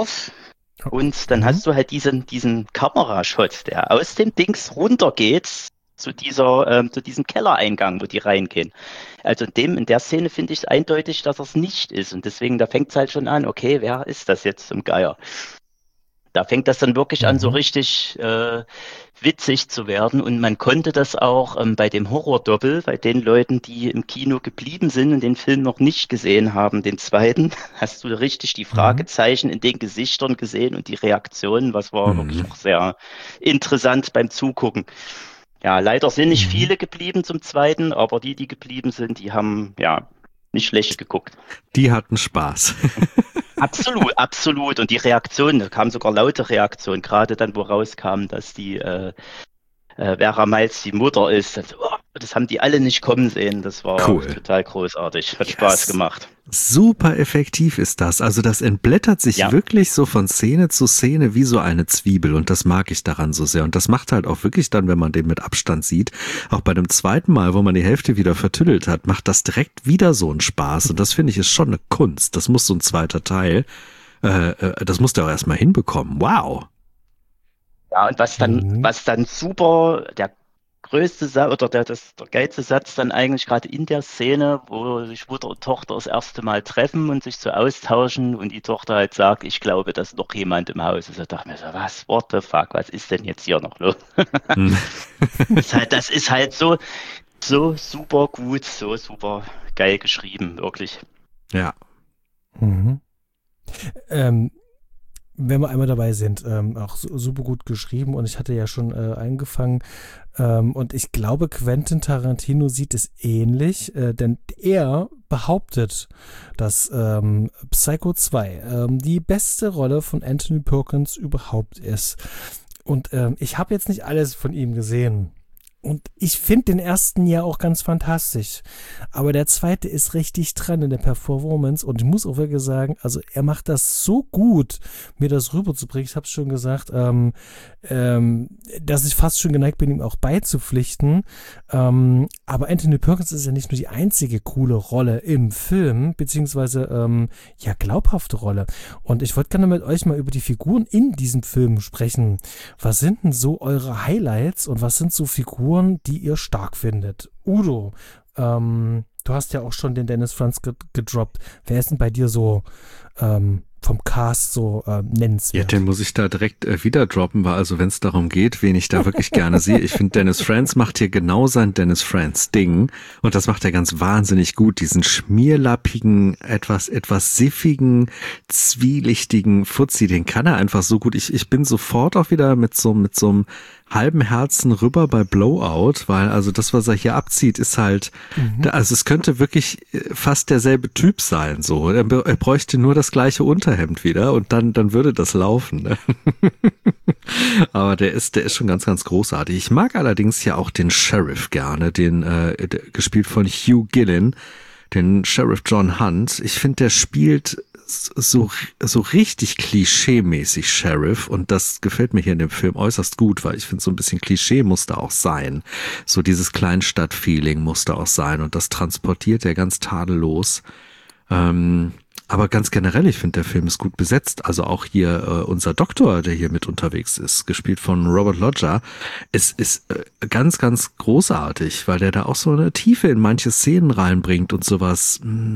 und dann hast du halt diesen Kamerashot, der aus dem Dings runtergeht zu diesem Kellereingang, wo die reingehen. Also in der Szene finde ich es eindeutig, dass er es nicht ist und deswegen, da fängt es halt schon an, okay, wer ist das jetzt zum Geier? Da fängt das dann wirklich an, so richtig witzig zu werden. Und man konnte das auch bei dem Horror-Doppel, bei den Leuten, die im Kino geblieben sind und den Film noch nicht gesehen haben, den zweiten, hast du richtig die Fragezeichen in den Gesichtern gesehen und die Reaktionen, was war wirklich auch sehr interessant beim Zugucken. Ja, leider sind nicht viele geblieben zum zweiten, aber die geblieben sind, die haben ja nicht schlecht geguckt. Die hatten Spaß. Absolut, absolut. Und die Reaktion, da kamen sogar laute Reaktionen, gerade dann, wo rauskam, dass die Vera Miles die Mutter ist. Das haben die alle nicht kommen sehen. Das war total großartig. Hat Spaß gemacht. Super effektiv ist das. Also das entblättert sich wirklich so von Szene zu Szene wie so eine Zwiebel und das mag ich daran so sehr. Und das macht halt auch wirklich dann, wenn man den mit Abstand sieht, auch bei dem zweiten Mal, wo man die Hälfte wieder vertüttelt hat, macht das direkt wieder so einen Spaß. Und das finde ich ist schon eine Kunst. Das muss so ein zweiter Teil, das muss der auch erstmal hinbekommen. Wow. Ja, und was dann super, der größte Satz oder der geilste Satz dann eigentlich gerade in der Szene, wo sich Mutter und Tochter das erste Mal treffen und sich so austauschen und die Tochter halt sagt, ich glaube, dass noch jemand im Haus ist. Da dachte ich mir so, was, what the fuck, was ist denn jetzt hier noch los? Das ist halt so super gut, so super geil geschrieben, wirklich. Ja. Wenn wir einmal dabei sind, auch super gut geschrieben und ich hatte ja schon angefangen und ich glaube, Quentin Tarantino sieht es ähnlich, denn er behauptet, dass Psycho 2 die beste Rolle von Anthony Perkins überhaupt ist. Und ich habe jetzt nicht alles von ihm gesehen. Und ich finde den ersten ja auch ganz fantastisch. Aber der zweite ist richtig dran in der Performance. Und ich muss auch wirklich sagen, also er macht das so gut, mir das rüberzubringen. Ich habe es schon gesagt, dass ich fast schon geneigt bin, ihm auch beizupflichten. Aber Anthony Perkins ist ja nicht nur die einzige coole Rolle im Film, beziehungsweise glaubhafte Rolle. Und ich wollte gerne mit euch mal über die Figuren in diesem Film sprechen. Was sind denn so eure Highlights und was sind so Figuren, die ihr stark findet? Udo, du hast ja auch schon den Dennis Franz gedroppt. Wer ist denn bei dir so vom Cast so nennenswert? Ja, den muss ich da direkt wieder droppen, weil also wenn es darum geht, wen ich da wirklich gerne sehe, ich finde Dennis Franz macht hier genau sein Dennis Franz Ding und das macht er ganz wahnsinnig gut, diesen schmierlappigen, etwas siffigen, zwielichtigen Fuzzi, den kann er einfach so gut. Ich bin sofort auch wieder mit so einem halben Herzen rüber bei Blowout, weil also das, was er hier abzieht, ist halt, also es könnte wirklich fast derselbe Typ sein, so. Er bräuchte nur das gleiche Unterhemd wieder und dann würde das laufen, ne? Aber der ist schon ganz, ganz großartig. Ich mag allerdings ja auch den Sheriff gerne, gespielt von Hugh Gillen, den Sheriff John Hunt. Ich finde, der spielt so richtig klischee-mäßig Sheriff und das gefällt mir hier in dem Film äußerst gut, weil ich finde, so ein bisschen Klischee muss da auch sein. So dieses Kleinstadt-Feeling muss da auch sein und das transportiert er ganz tadellos. Aber ganz generell, ich finde, der Film ist gut besetzt. Also auch hier unser Doktor, der hier mit unterwegs ist, gespielt von Robert Lodger, ist ganz, ganz großartig, weil der da auch so eine Tiefe in manche Szenen reinbringt und sowas.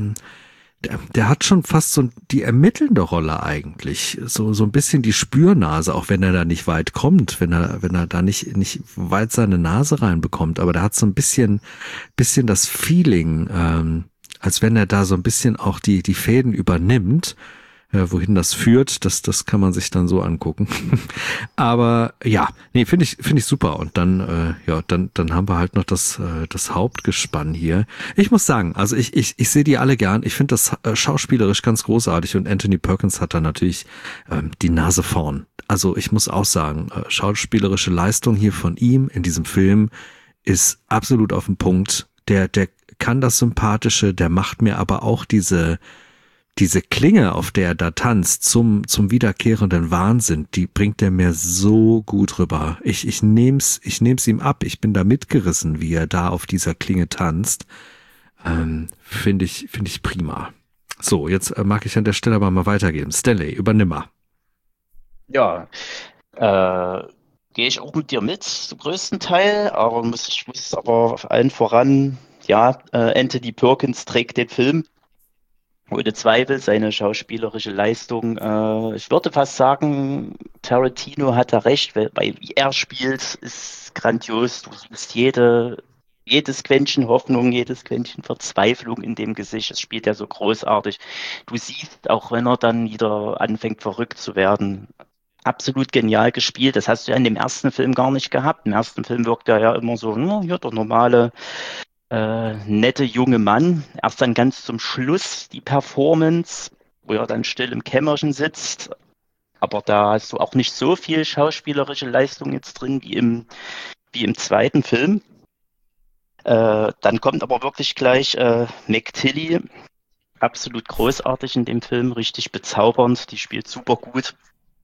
Der hat schon fast so die ermittelnde Rolle eigentlich. So ein bisschen die Spürnase, auch wenn er da nicht weit kommt, wenn er da nicht weit seine Nase reinbekommt. Aber der hat so ein bisschen das Feeling, als wenn er da so ein bisschen auch die Fäden übernimmt. wohin das führt. Das kann man sich dann so angucken. Aber ja, nee, finde ich super. Und dann, dann haben wir halt noch das Hauptgespann hier. Ich muss sagen, also ich sehe die alle gern. Ich finde das schauspielerisch ganz großartig und Anthony Perkins hat da natürlich die Nase vorn. Also ich muss auch sagen, schauspielerische Leistung hier von ihm in diesem Film ist absolut auf den Punkt. Der kann das Sympathische, der macht mir aber auch diese Klinge, auf der er da tanzt, zum wiederkehrenden Wahnsinn, die bringt er mir so gut rüber. Ich nehm's ihm ab. Ich bin da mitgerissen, wie er da auf dieser Klinge tanzt. Finde ich prima. So, jetzt mag ich an der Stelle aber mal weitergeben. Stanley, übernimm mal. Ja, gehe ich auch mit dir mit, zum größten Teil, aber ich muss aber allen voran, ja, Anthony Perkins trägt den Film. Ohne Zweifel seine schauspielerische Leistung. Ich würde fast sagen, Tarantino hat da recht, weil wie er spielt, ist grandios. Du siehst jedes Quäntchen Hoffnung, jedes Quäntchen Verzweiflung in dem Gesicht. Das spielt er so großartig. Du siehst, auch wenn er dann wieder anfängt, verrückt zu werden, absolut genial gespielt. Das hast du ja in dem ersten Film gar nicht gehabt. Im ersten Film wirkt er ja immer so, ja, der normale nette junge Mann. Erst dann ganz zum Schluss die Performance, wo er dann still im Kämmerchen sitzt. Aber da hast du auch nicht so viel schauspielerische Leistung jetzt drin wie im zweiten Film. Dann kommt aber wirklich gleich Meg Tilly, absolut großartig in dem Film, richtig bezaubernd. Die spielt super gut.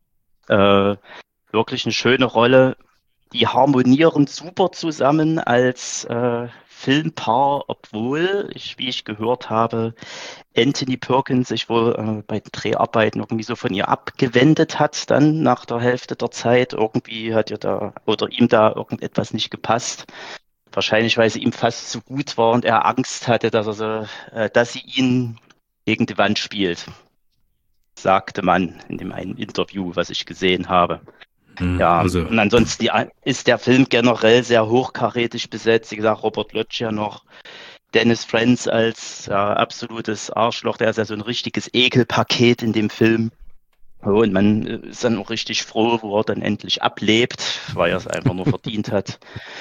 Wirklich eine schöne Rolle. Die harmonieren super zusammen als Filmpaar, obwohl, wie ich gehört habe, Anthony Perkins sich wohl bei den Dreharbeiten irgendwie so von ihr abgewendet hat, dann nach der Hälfte der Zeit. Irgendwie hat ihr da oder ihm da irgendetwas nicht gepasst. Wahrscheinlich, weil sie ihm fast zu gut war und er Angst hatte, dass sie ihn gegen die Wand spielt, sagte man in dem einen Interview, was ich gesehen habe. Ja, Also, und ansonsten ist der Film generell sehr hochkarätig besetzt. Wie gesagt, Robert Loggia noch, Dennis Franz als absolutes Arschloch. Der ist ja so ein richtiges Ekelpaket in dem Film. Oh, und man ist dann auch richtig froh, wo er dann endlich ablebt, weil er es einfach nur verdient hat.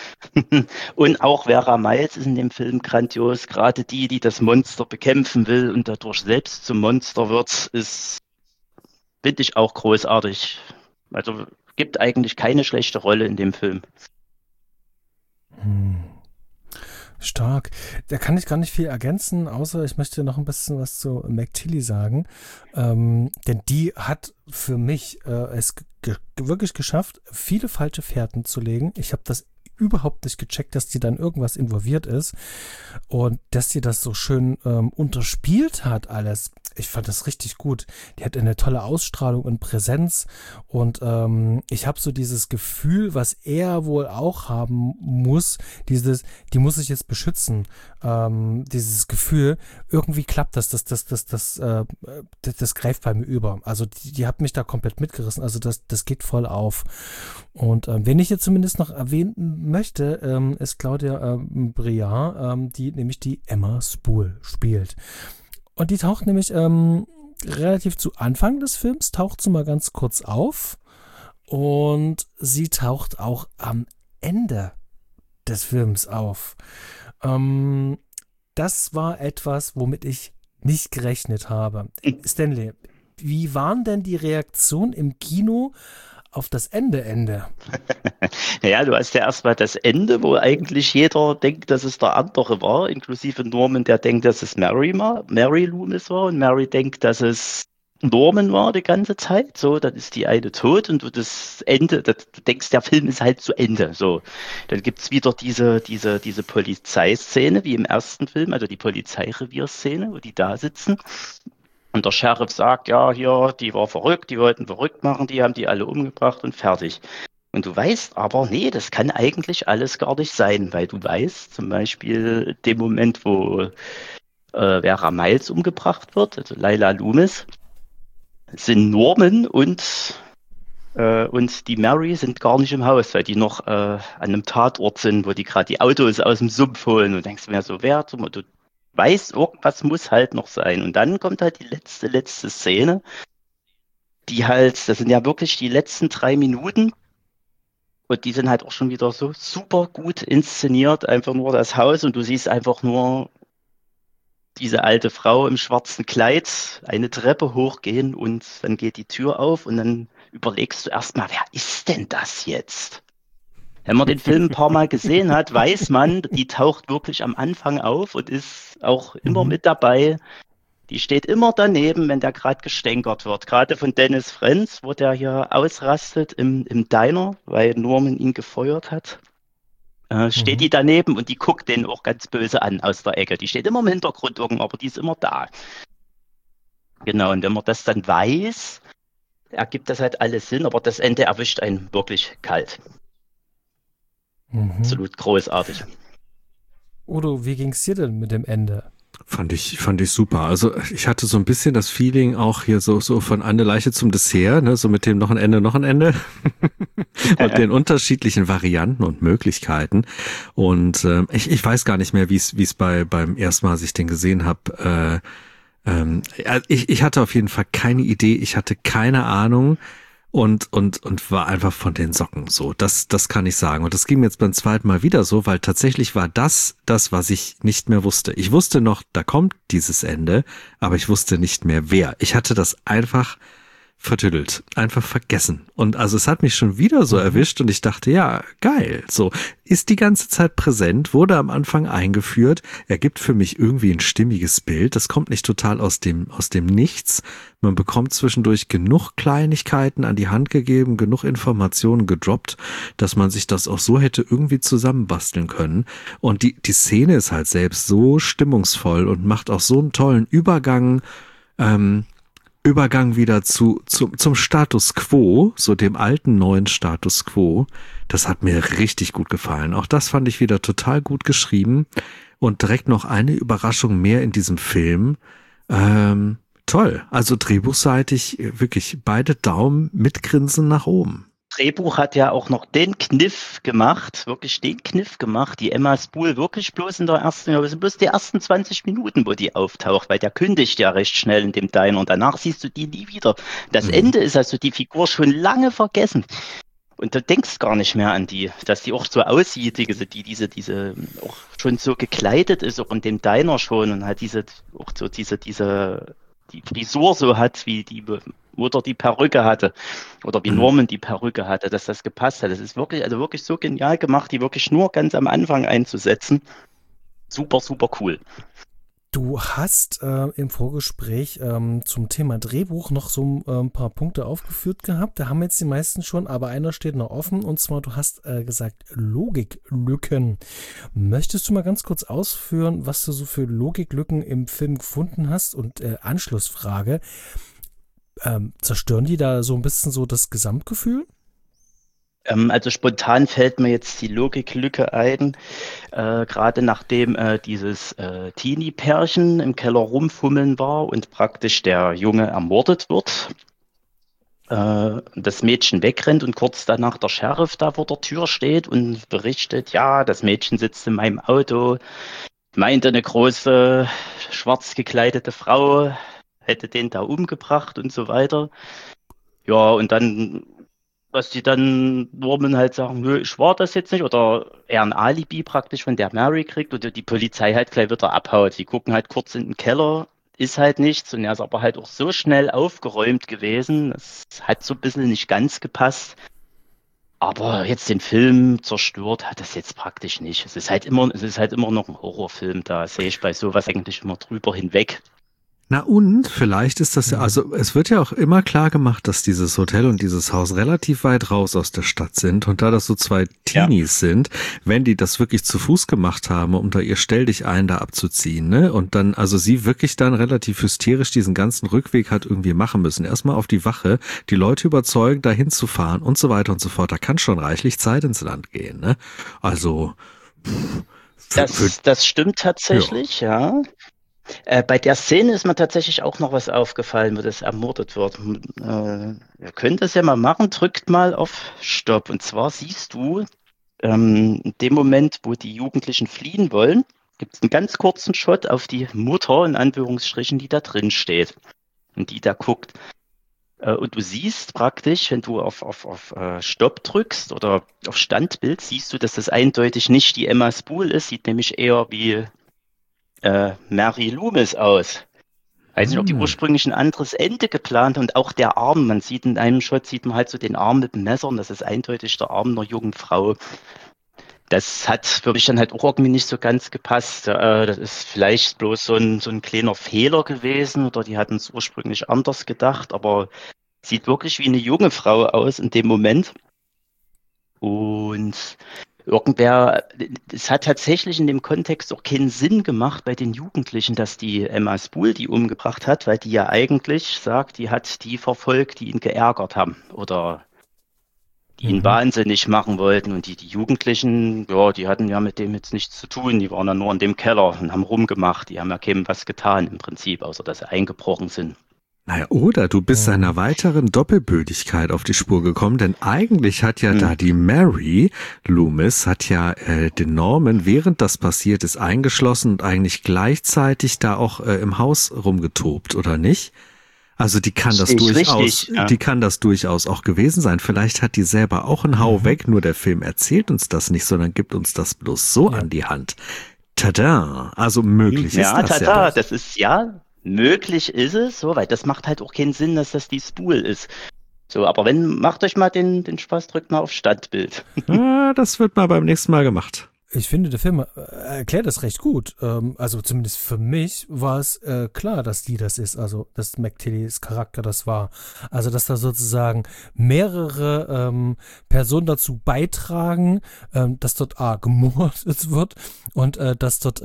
Und auch Vera Miles ist in dem Film grandios. Gerade die das Monster bekämpfen will und dadurch selbst zum Monster wird, finde ich auch großartig. Also gibt eigentlich keine schlechte Rolle in dem Film. Stark. Da kann ich gar nicht viel ergänzen, außer ich möchte noch ein bisschen was zu Meg Tilly sagen. Denn die hat für mich es wirklich geschafft, viele falsche Fährten zu legen. Ich habe das überhaupt nicht gecheckt, dass die dann irgendwas involviert ist und dass die das so schön unterspielt hat alles. Ich fand das richtig gut. Die hat eine tolle Ausstrahlung und Präsenz und ich habe so dieses Gefühl, was er wohl auch haben muss, die muss sich jetzt beschützen. Dieses Gefühl, irgendwie klappt das greift bei mir über. Also die hat mich da komplett mitgerissen. Also das geht voll auf. Und wen ich jetzt zumindest noch erwähnen möchte, ist Claudia Briard, die nämlich die Emma Spool spielt. Und die taucht nämlich relativ zu Anfang des Films, taucht sie mal ganz kurz auf. Und sie taucht auch am Ende des Films auf. Das war etwas, womit ich nicht gerechnet habe. Stanley, wie waren denn die Reaktionen im Kino auf das Ende? Naja, du hast ja erstmal das Ende, wo eigentlich jeder denkt, dass es der andere war, inklusive Norman, der denkt, dass es Mary Loomis war und Mary denkt, dass es Norman war die ganze Zeit. So, dann ist die eine tot und du das Ende, du denkst, der Film ist halt zu Ende. So, dann gibt's wieder diese Polizeiszene wie im ersten Film, also die Polizeirevierszene, wo die da sitzen. Und der Sheriff sagt, ja, hier, die war verrückt, die wollten verrückt machen, die haben die alle umgebracht und fertig. Und du weißt aber, nee, das kann eigentlich alles gar nicht sein, weil du weißt, zum Beispiel dem Moment, wo Vera Miles umgebracht wird, also Laila Loomis, sind Norman und die Mary sind gar nicht im Haus, weil die noch an einem Tatort sind, wo die gerade die Autos aus dem Sumpf holen und denkst mir so, du weißt, irgendwas muss halt noch sein. Und dann kommt halt die letzte Szene, die halt, das sind ja wirklich die letzten 3 Minuten und die sind halt auch schon wieder so super gut inszeniert, einfach nur das Haus und du siehst einfach nur diese alte Frau im schwarzen Kleid eine Treppe hochgehen und dann geht die Tür auf und dann überlegst du erstmal, wer ist denn das jetzt? Wenn man den Film ein paar Mal gesehen hat, weiß man, die taucht wirklich am Anfang auf und ist auch immer Mhm. mit dabei. Die steht immer daneben, wenn der gerade gestänkert wird. Gerade von Dennis Franz, wo der hier ausrastet im Diner, weil Norman ihn gefeuert hat. Steht die Mhm. daneben und die guckt den auch ganz böse an aus der Ecke. Die steht immer im Hintergrund irgendwo, aber die ist immer da. Genau, und wenn man das dann weiß, ergibt das halt alles Sinn, aber das Ende erwischt einen wirklich kalt. Mhm. Absolut großartig. Udo, wie ging's dir denn mit dem Ende? Fand ich super. Also ich hatte so ein bisschen das Feeling auch hier so von eine Leiche zum Dessert, ne, so mit dem noch ein Ende, noch ein Ende und den unterschiedlichen Varianten und Möglichkeiten. Und ich weiß gar nicht mehr, wie es beim ersten Mal, als ich den gesehen habe. Ich hatte auf jeden Fall keine Idee, ich hatte keine Ahnung und war einfach von den Socken so. Das kann ich sagen. Und das ging mir jetzt beim zweiten Mal wieder so, weil tatsächlich war das, was ich nicht mehr wusste. Ich wusste noch, da kommt dieses Ende, aber ich wusste nicht mehr wer. Ich hatte das einfach vertüdelt, einfach vergessen. Und also es hat mich schon wieder so Mhm. erwischt und ich dachte, ja, geil. So, ist die ganze Zeit präsent, wurde am Anfang eingeführt, ergibt für mich irgendwie ein stimmiges Bild. Das kommt nicht total aus dem Nichts. Man bekommt zwischendurch genug Kleinigkeiten an die Hand gegeben, genug Informationen gedroppt, dass man sich das auch so hätte irgendwie zusammenbasteln können. Und die Szene ist halt selbst so stimmungsvoll und macht auch so einen tollen Übergang wieder zum Status Quo, so dem alten neuen Status Quo. Das hat mir richtig gut gefallen. Auch das fand ich wieder total gut geschrieben und direkt noch eine Überraschung mehr in diesem Film. Toll. Also drehbuchseitig wirklich beide Daumen mit Grinsen nach oben. Drehbuch hat ja auch noch den Kniff gemacht, wirklich den Kniff gemacht, die Emma Spool wirklich bloß in der ersten, ja, bloß die ersten 20 Minuten, wo die auftaucht, weil der kündigt ja recht schnell in dem Diner und danach siehst du die nie wieder. Das Mhm. Ende ist also die Figur schon lange vergessen. Und du denkst gar nicht mehr an die, dass die auch so aussieht, diese auch schon so gekleidet ist, auch in dem Diner schon und hat auch so die Frisur so hat, wie die Mutter die Perücke hatte oder wie Mhm. Norman die Perücke hatte, dass das gepasst hat. Das ist wirklich, also wirklich so genial gemacht, die wirklich nur ganz am Anfang einzusetzen. Super, super cool. Du hast im Vorgespräch zum Thema Drehbuch noch so ein paar Punkte aufgeführt gehabt. Da haben jetzt die meisten schon, aber einer steht noch offen. Und zwar, du hast gesagt Logiklücken. Möchtest du mal ganz kurz ausführen, was du so für Logiklücken im Film gefunden hast? Und Anschlussfrage, zerstören die da so ein bisschen so das Gesamtgefühl? Also spontan fällt mir jetzt die Logiklücke ein, gerade nachdem dieses Teenie-Pärchen im Keller rumfummeln war und praktisch der Junge ermordet wird, das Mädchen wegrennt und kurz danach der Sheriff da vor der Tür steht und berichtet, ja, das Mädchen sitzt in meinem Auto, meinte eine große, schwarz gekleidete Frau hätte den da umgebracht und so weiter. Ja, und dann, was die dann Norman halt sagen, nö, ich war das jetzt nicht, oder er ein Alibi praktisch von der Mary kriegt oder die Polizei halt gleich wieder abhaut. Die gucken halt kurz in den Keller, ist halt nichts und er ist aber halt auch so schnell aufgeräumt gewesen. Das hat so ein bisschen nicht ganz gepasst. Aber jetzt den Film zerstört hat es jetzt praktisch nicht. Es ist halt immer noch ein Horrorfilm. Da sehe ich bei sowas eigentlich immer drüber hinweg. Na und vielleicht ist das ja, Mhm. also es wird ja auch immer klar gemacht, dass dieses Hotel und dieses Haus relativ weit raus aus der Stadt sind und da das so zwei Ja. Teenies sind, wenn die das wirklich zu Fuß gemacht haben, um da ihr Stell-dich-ein da abzuziehen, ne? Und dann, also sie wirklich dann relativ hysterisch diesen ganzen Rückweg hat irgendwie machen müssen. Erstmal auf die Wache, die Leute überzeugen, da hinzufahren und so weiter und so fort. Da kann schon reichlich Zeit ins Land gehen, ne? Also, für Das stimmt ja. tatsächlich, ja. Bei der Szene ist mir tatsächlich auch noch was aufgefallen, wo das ermordet wird. Wir können das ja mal machen. Drückt mal auf Stopp. Und zwar siehst du, in dem Moment, wo die Jugendlichen fliehen wollen, gibt es einen ganz kurzen Shot auf die Mutter, in Anführungsstrichen, die da drin steht und die da guckt. Und du siehst praktisch, wenn du auf Stopp drückst oder auf Standbild, siehst du, dass das eindeutig nicht die Emma Spool ist, sieht nämlich eher wie Mary Loomis aus. Weiß nicht, ob die ursprünglich ein anderes Ende geplant haben und auch der Arm, man sieht in einem Shot, sieht man halt so den Arm mit dem Messer und das ist eindeutig der Arm einer jungen Frau. Das hat für mich dann halt auch irgendwie nicht so ganz gepasst. Das ist vielleicht bloß so ein kleiner Fehler gewesen oder die hatten es ursprünglich anders gedacht, aber sieht wirklich wie eine junge Frau aus in dem Moment. Und es hat tatsächlich in dem Kontext auch keinen Sinn gemacht bei den Jugendlichen, dass die Emma Spool die umgebracht hat, weil die ja eigentlich sagt, die hat die verfolgt, die ihn geärgert haben oder die ihn wahnsinnig machen wollten. Und die Jugendlichen, ja, die hatten ja mit dem jetzt nichts zu tun. Die waren dann nur in dem Keller und haben rumgemacht. Die haben ja keinem was getan im Prinzip, außer dass sie eingebrochen sind. Naja, oder du bist einer weiteren Doppelbödigkeit auf die Spur gekommen, denn eigentlich hat ja da die Mary Loomis hat ja den Norman, während das passiert ist, eingeschlossen und eigentlich gleichzeitig da auch im Haus rumgetobt, oder nicht? Also die kann das die kann das durchaus auch gewesen sein. Vielleicht hat die selber auch einen Hau weg, nur der Film erzählt uns das nicht, sondern gibt uns das bloß so an die Hand. Tada! Also möglich ist das ja. Das ist möglich ist es, so, weil das macht halt auch keinen Sinn, dass das die Spool ist. So, aber macht euch mal den Spaß, drückt mal auf Standbild. Das wird mal beim nächsten Mal gemacht. Ich finde, der Film erklärt das recht gut. Also zumindest für mich war es klar, dass die das ist. Also, dass McTillys Charakter das war. Also, dass da sozusagen mehrere Personen dazu beitragen, dass dort gemordet wird und dass dort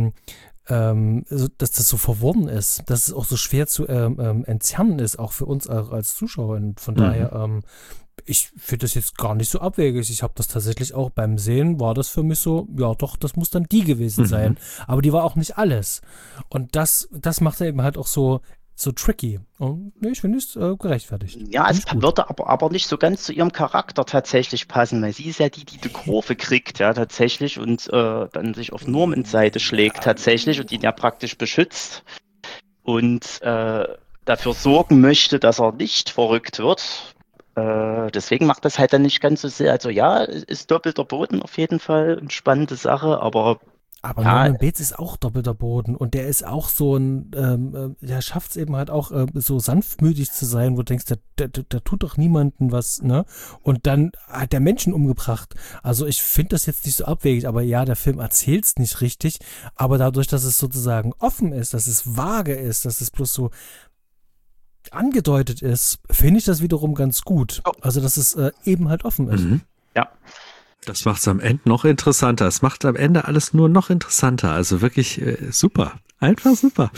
dass das so verworren ist, dass es auch so schwer zu entzerren ist, auch für uns als Zuschauer. Und von daher, ich finde das jetzt gar nicht so abwegig. Ich habe das tatsächlich auch beim Sehen, war das für mich so, ja doch, das muss dann die gewesen sein. Aber die war auch nicht alles. Und das macht er eben halt auch so tricky. Und ich finde es gerechtfertigt. Ja, es würde aber nicht so ganz zu ihrem Charakter tatsächlich passen, weil sie ist ja die Kurve kriegt, ja, tatsächlich und dann sich auf Normans Seite schlägt tatsächlich und ihn ja praktisch beschützt und dafür sorgen möchte, dass er nicht verrückt wird. Deswegen macht das halt dann nicht ganz so sehr. Also ja, ist doppelter Boden auf jeden Fall eine spannende Sache, aber Norman Bates ist auch doppelter Boden und der ist auch so der schafft es eben halt auch so sanftmütig zu sein, wo du denkst, der tut doch niemandem was, ne? Und dann hat der Menschen umgebracht. Also ich finde das jetzt nicht so abwegig, aber ja, der Film erzählt es nicht richtig, aber dadurch, dass es sozusagen offen ist, dass es vage ist, dass es bloß so angedeutet ist, finde ich das wiederum ganz gut. Also, dass es eben halt offen ist. Ja. Das macht es am Ende noch interessanter. Es macht am Ende alles nur noch interessanter. Also wirklich super. Einfach super.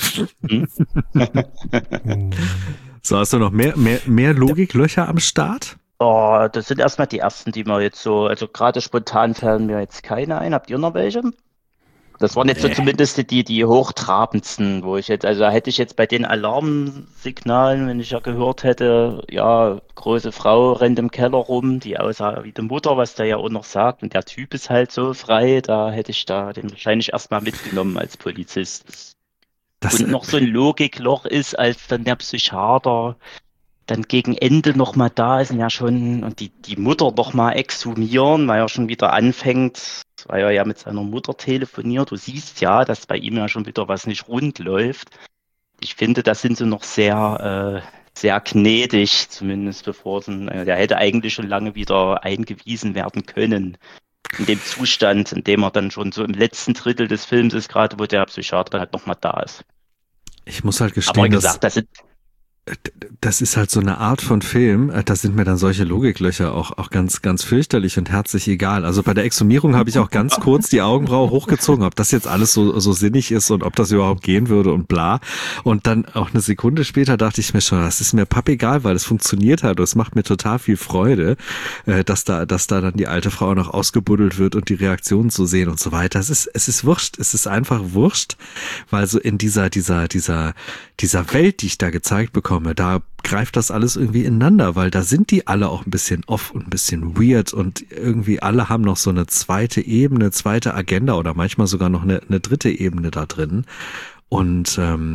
So, hast du noch mehr Logiklöcher am Start? Oh, das sind erstmal die ersten, die mir jetzt so, also gerade spontan fallen mir jetzt keine ein. Habt ihr noch welche? Das waren jetzt so zumindest die hochtrabendsten, wo ich jetzt, also da hätte ich jetzt bei den Alarmsignalen, wenn ich ja gehört hätte, ja, große Frau rennt im Keller rum, die aussah wie die Mutter, was der ja auch noch sagt, und der Typ ist halt so frei, da hätte ich den wahrscheinlich erstmal mitgenommen als Polizist. Und noch so ein Logikloch ist, als dann der Psychiater dann gegen Ende nochmal da ist und ja schon, und die Mutter nochmal exhumieren, weil er schon wieder anfängt, weil er ja mit seiner Mutter telefoniert. Du siehst ja, dass bei ihm ja schon wieder was nicht rund läuft. Ich finde, das sind sie noch sehr, sehr gnädig, zumindest bevor der hätte eigentlich schon lange wieder eingewiesen werden können. In dem Zustand, in dem er dann schon so im letzten Drittel des Films ist, gerade wo der Psychiater dann halt nochmal da ist. Ich muss halt gestehen, aber wie gesagt, das ist halt so eine Art von Film, da sind mir dann solche Logiklöcher auch ganz, ganz fürchterlich und herzlich egal. Also bei der Exhumierung habe ich auch ganz kurz die Augenbraue hochgezogen, ob das jetzt alles so sinnig ist und ob das überhaupt gehen würde und bla. Und dann auch eine Sekunde später dachte ich mir schon, das ist mir pappegal, weil es funktioniert hat und es macht mir total viel Freude, dass da dann die alte Frau noch ausgebuddelt wird und die Reaktionen zu sehen und so weiter. Es ist wurscht, es ist einfach wurscht, weil so in dieser Welt, die ich da gezeigt bekomme, da greift das alles irgendwie ineinander, weil da sind die alle auch ein bisschen off und ein bisschen weird und irgendwie alle haben noch so eine zweite Ebene, zweite Agenda oder manchmal sogar noch eine dritte Ebene da drin. Und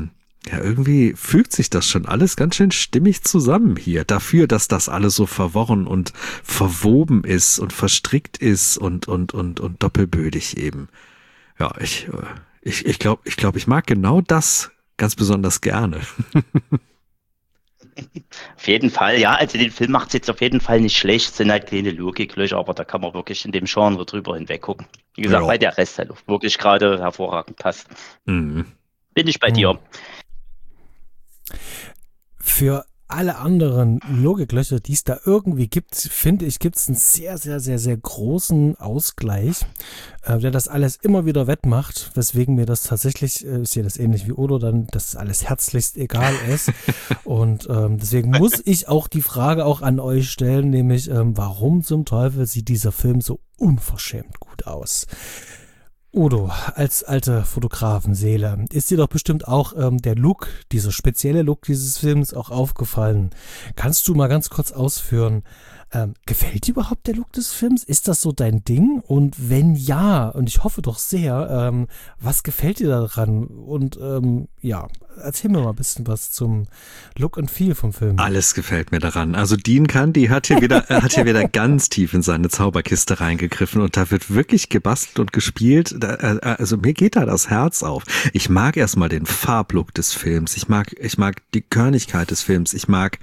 ja, irgendwie fügt sich das schon alles ganz schön stimmig zusammen hier. Dafür, dass das alles so verworren und verwoben ist und verstrickt ist und doppelbödig eben. Ja, ich glaube, ich mag genau das ganz besonders gerne. Auf jeden Fall, ja, also den Film macht es jetzt auf jeden Fall nicht schlecht, sind halt kleine Logiklöcher, aber da kann man wirklich in dem Genre drüber hinweg gucken. Wie gesagt, Ja. weil der Rest halt auch wirklich gerade hervorragend passt. Mhm. Bin ich bei dir. Für alle anderen Logiklöcher, die es da irgendwie gibt, finde ich, gibt es einen sehr, sehr, sehr, sehr großen Ausgleich, der das alles immer wieder wettmacht, weswegen mir das tatsächlich, ich sehe das ähnlich wie Odo, dann, dass alles herzlichst egal ist. Und deswegen muss ich auch die Frage auch an euch stellen, nämlich, warum zum Teufel sieht dieser Film so unverschämt gut aus? Udo, als alte Fotografenseele, ist dir doch bestimmt auch der Look, dieser spezielle Look dieses Films auch aufgefallen. Kannst du mal ganz kurz ausführen, gefällt dir überhaupt der Look des Films? Ist das so dein Ding? Und wenn ja, und ich hoffe doch sehr, was gefällt dir daran? Und ja, erzähl mir mal ein bisschen was zum Look and Feel vom Film. Alles gefällt mir daran. Also Dean Candy hat hier wieder ganz tief in seine Zauberkiste reingegriffen und da wird wirklich gebastelt und gespielt. Also mir geht da das Herz auf. Ich mag erstmal den Farblook des Films. Ich mag die Körnigkeit des Films. Ich mag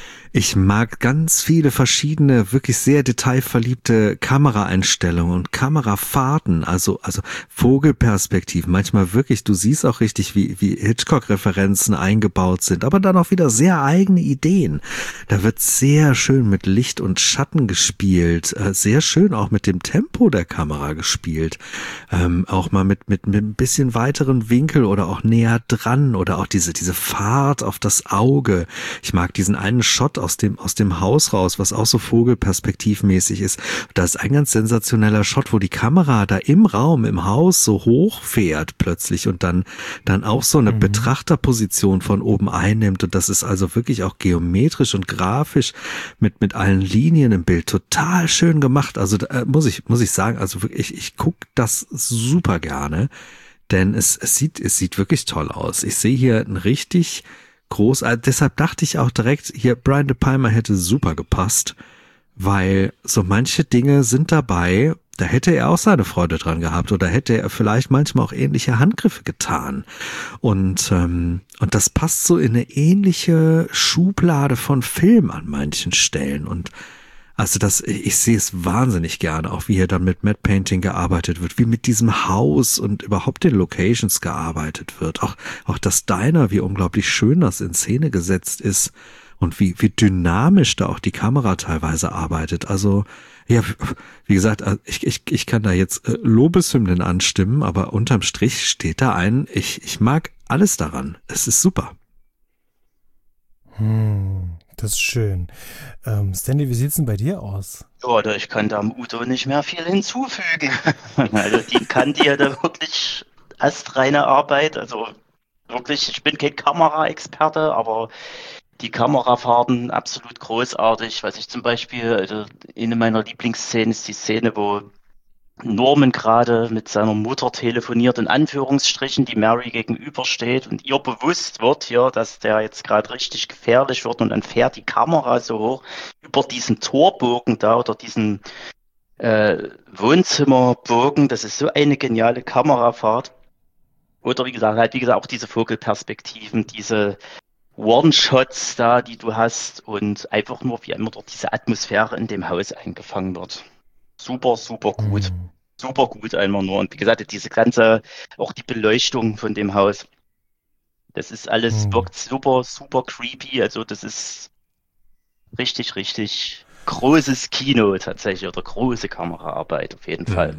ganz viele verschiedene, wirklich sehr detailverliebte Kameraeinstellungen und Kamerafahrten, also Vogelperspektiven. Manchmal wirklich, du siehst auch richtig, wie Hitchcock-Referenzen eingebaut sind, aber dann auch wieder sehr eigene Ideen. Da wird sehr schön mit Licht und Schatten gespielt, sehr schön auch mit dem Tempo der Kamera gespielt, auch mal mit ein bisschen weiteren Winkel oder auch näher dran oder auch diese Fahrt auf das Auge. Ich mag diesen einen Shot aus dem Haus raus, was auch so vogelperspektivmäßig ist. Da ist ein ganz sensationeller Shot, wo die Kamera da im Raum, im Haus so hoch fährt plötzlich und dann auch so eine Betrachterposition von oben einnimmt. Und das ist also wirklich auch geometrisch und grafisch mit allen Linien im Bild total schön gemacht. Also muss ich sagen, also wirklich, ich gucke das super gerne, denn es sieht wirklich toll aus. Ich sehe hier ein richtig deshalb dachte ich auch direkt, hier Brian De Palma hätte super gepasst, weil so manche Dinge sind dabei, da hätte er auch seine Freude dran gehabt oder hätte er vielleicht manchmal auch ähnliche Handgriffe getan. Und das passt so in eine ähnliche Schublade von Film an manchen Stellen. Und also ich sehe es wahnsinnig gerne, auch wie hier dann mit Matte Painting gearbeitet wird, wie mit diesem Haus und überhaupt den Locations gearbeitet wird. Auch das Diner, wie unglaublich schön das in Szene gesetzt ist und wie dynamisch da auch die Kamera teilweise arbeitet. Also ja, wie gesagt, ich kann da jetzt Lobeshymnen anstimmen, aber unterm Strich steht da ich mag alles daran. Es ist super. Das ist schön. Stanley, wie sieht's denn bei dir aus? Ja, ich kann da am Udo nicht mehr viel hinzufügen. Also die kann dir da wirklich astreine Arbeit. Also wirklich, ich bin kein Kameraexperte, aber die Kamerafahrten absolut großartig. Was ich zum Beispiel, also eine meiner Lieblingsszenen ist die Szene, wo Norman gerade mit seiner Mutter telefoniert, in Anführungsstrichen, die Mary gegenübersteht und ihr bewusst wird hier, dass der jetzt gerade richtig gefährlich wird und dann fährt die Kamera so hoch über diesen Torbogen da oder diesen Wohnzimmerbogen. Das ist so eine geniale Kamerafahrt. Oder wie gesagt, auch diese Vogelperspektiven, diese One-Shots da, die du hast und einfach nur, wie immer dort diese Atmosphäre in dem Haus eingefangen wird. Super, super gut. Super gut einfach nur. Und wie gesagt, diese ganze, auch die Beleuchtung von dem Haus, das ist alles, wirkt super, super creepy. Also das ist richtig, richtig großes Kino tatsächlich oder große Kameraarbeit auf jeden Fall.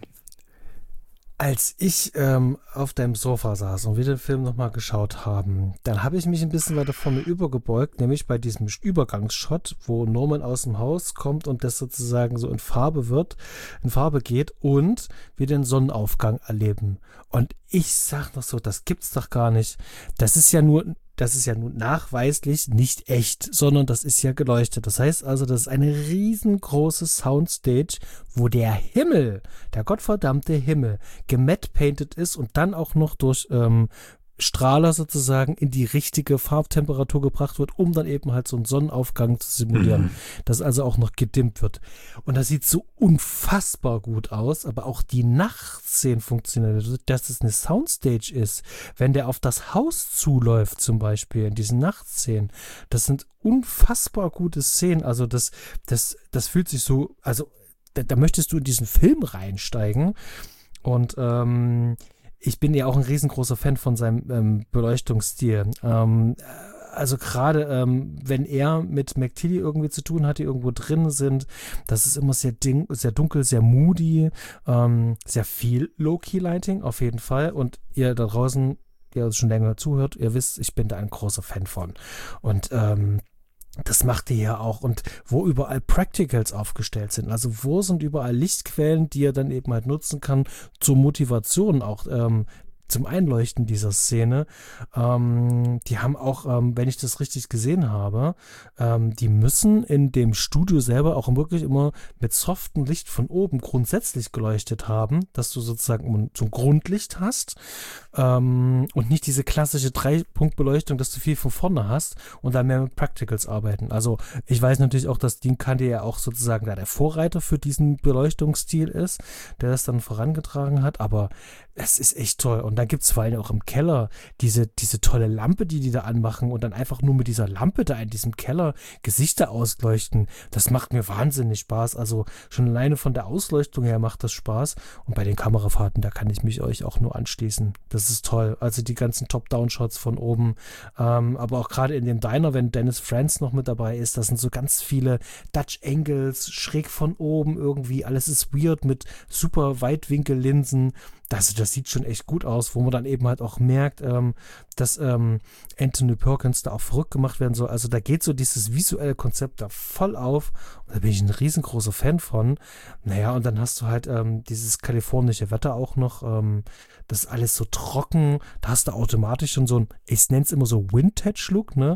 Als ich auf deinem Sofa saß und wir den Film nochmal geschaut haben, dann habe ich mich ein bisschen weiter vor mir übergebeugt, nämlich bei diesem Übergangsshot, wo Norman aus dem Haus kommt und das sozusagen so in Farbe geht und wir den Sonnenaufgang erleben. Und ich sag noch so, das gibt's doch gar nicht. Das ist ja nun nachweislich nicht echt, sondern das ist ja geleuchtet. Das heißt also, das ist eine riesengroße Soundstage, wo der Himmel, der gottverdammte Himmel, gematte-painted ist und dann auch noch durch Strahler sozusagen in die richtige Farbtemperatur gebracht wird, um dann eben halt so einen Sonnenaufgang zu simulieren, dass also auch noch gedimmt wird. Und das sieht so unfassbar gut aus, aber auch die Nachtszenen funktionieren, dass es eine Soundstage ist, wenn der auf das Haus zuläuft zum Beispiel in diesen Nachtszenen. Das sind unfassbar gute Szenen, also das fühlt sich so, also da möchtest du in diesen Film reinsteigen und ich bin ja auch ein riesengroßer Fan von seinem Beleuchtungsstil. Also gerade wenn er mit McTeely irgendwie zu tun hat, die irgendwo drin sind, das ist immer sehr dunkel, sehr moody, sehr viel Low-Key-Lighting auf jeden Fall. Und ihr da draußen, ihr uns schon länger zuhört, ihr wisst, ich bin da ein großer Fan von. Und das macht ihr ja auch. Und wo überall Practicals aufgestellt sind, also wo sind überall Lichtquellen, die er dann eben halt nutzen kann zur Motivation auch zum Einleuchten dieser Szene. Die haben auch, wenn ich das richtig gesehen habe, die müssen in dem Studio selber auch wirklich immer mit softem Licht von oben grundsätzlich geleuchtet haben, dass du sozusagen so ein Grundlicht hast und nicht diese klassische 3-Punkt-Beleuchtung, dass du viel von vorne hast und dann mehr mit Practicals arbeiten. Also ich weiß natürlich auch, dass Dean Cundey ja auch sozusagen da der Vorreiter für diesen Beleuchtungsstil ist, der das dann vorangetragen hat, aber es ist echt toll. Und dann gibt es vor allem auch im Keller diese tolle Lampe, die da anmachen und dann einfach nur mit dieser Lampe da in diesem Keller Gesichter ausleuchten. Das macht mir wahnsinnig Spaß. Also schon alleine von der Ausleuchtung her macht das Spaß. Und bei den Kamerafahrten, da kann ich mich euch auch nur anschließen. Das ist toll. Also die ganzen Top-Down-Shots von oben. Aber auch gerade in dem Diner, wenn Dennis Franz noch mit dabei ist, da sind so ganz viele Dutch Angles, schräg von oben irgendwie. Alles ist weird mit super Weitwinkellinsen. Das sieht schon echt gut aus, wo man dann eben halt auch merkt, dass Anthony Perkins da auch verrückt gemacht werden soll. Also da geht so dieses visuelle Konzept da voll auf. Und da bin ich ein riesengroßer Fan von. Naja, und dann hast du halt dieses kalifornische Wetter auch noch. Das ist alles so trocken. Da hast du automatisch schon so ein, ich nenne es immer so Vintage-Look, ne?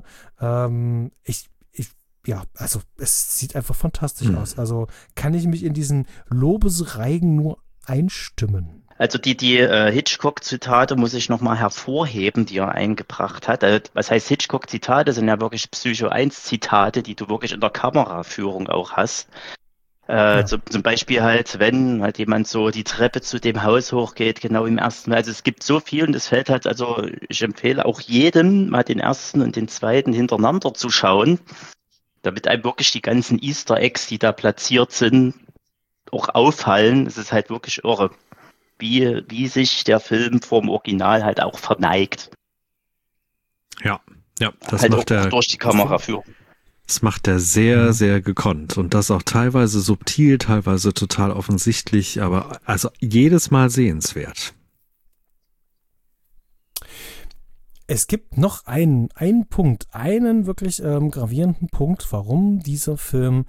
Ja, also es sieht einfach fantastisch aus. Also kann ich mich in diesen Lobesreigen nur einstimmen. Also die Hitchcock-Zitate muss ich nochmal hervorheben, die er eingebracht hat. Also, was heißt Hitchcock-Zitate? Das sind ja wirklich Psycho 1-Zitate, die du wirklich in der Kameraführung auch hast. Zum Beispiel halt, wenn halt jemand so die Treppe zu dem Haus hochgeht, genau im ersten. Also es gibt so viel und das fällt halt, also ich empfehle auch jedem, mal den ersten und den zweiten hintereinander zu schauen, damit einem wirklich die ganzen Easter Eggs, die da platziert sind, auch auffallen. Es ist halt wirklich irre, wie sich der Film vom Original halt auch verneigt. Ja, das halt macht er durch die Kameraführung. Das macht er sehr, sehr gekonnt und das auch teilweise subtil, teilweise total offensichtlich, aber also jedes Mal sehenswert. Es gibt noch einen Punkt, einen wirklich gravierenden Punkt, warum dieser Film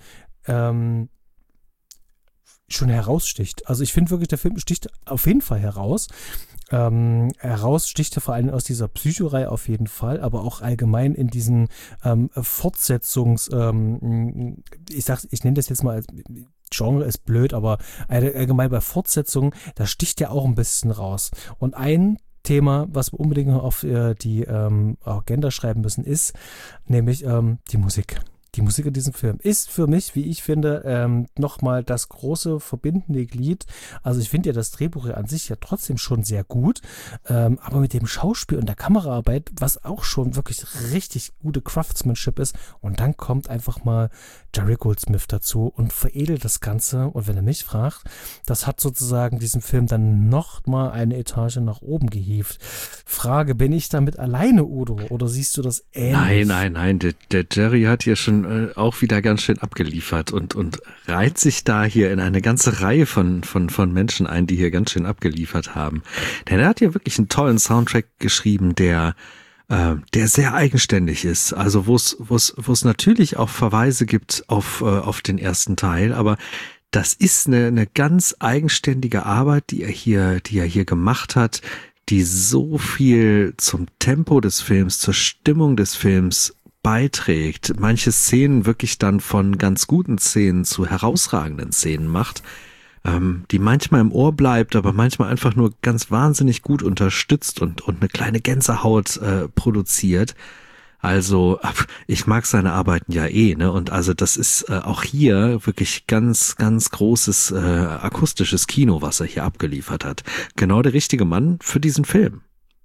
schon heraussticht. Also ich finde wirklich, der Film sticht auf jeden Fall heraus. Heraus sticht er vor allem aus dieser Psycho-Reihe auf jeden Fall, aber auch allgemein in diesen Fortsetzungs, ich nenne das jetzt mal als Genre ist blöd, aber allgemein bei Fortsetzungen, da sticht er auch ein bisschen raus. Und ein Thema, was wir unbedingt noch auf die Agenda schreiben müssen, ist nämlich die Musik. Die Musik in diesem Film ist für mich, wie ich finde, nochmal das große verbindende Glied. Also ich finde ja das Drehbuch an sich ja trotzdem schon sehr gut, aber mit dem Schauspiel und der Kameraarbeit, was auch schon wirklich richtig gute Craftsmanship ist, und dann kommt einfach mal Jerry Goldsmith dazu und veredelt das Ganze. Und wenn er mich fragt, das hat sozusagen diesem Film dann nochmal eine Etage nach oben gehievt. Frage, bin ich damit alleine, Udo, oder siehst du das ähnlich? Nein, der Jerry hat hier schon auch wieder ganz schön abgeliefert und reiht sich da hier in eine ganze Reihe von Menschen ein, die hier ganz schön abgeliefert haben. Denn er hat hier wirklich einen tollen Soundtrack geschrieben, der sehr eigenständig ist. Also wo es natürlich auch Verweise gibt auf den ersten Teil, aber das ist eine ganz eigenständige Arbeit, die er hier gemacht hat, die so viel zum Tempo des Films, zur Stimmung des Films beiträgt, manche Szenen wirklich dann von ganz guten Szenen zu herausragenden Szenen macht. die manchmal im Ohr bleibt, aber manchmal einfach nur ganz wahnsinnig gut unterstützt und eine kleine Gänsehaut produziert. Also ich mag seine Arbeiten ja ne? Und also das ist auch hier wirklich ganz, ganz großes akustisches Kino, was er hier abgeliefert hat. Genau der richtige Mann für diesen Film.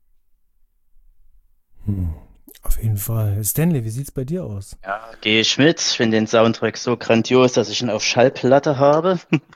Auf jeden Fall. Stanley, wie sieht's bei dir aus? Ja, gehe ich mit. Ich finde den Soundtrack so grandios, dass ich ihn auf Schallplatte habe.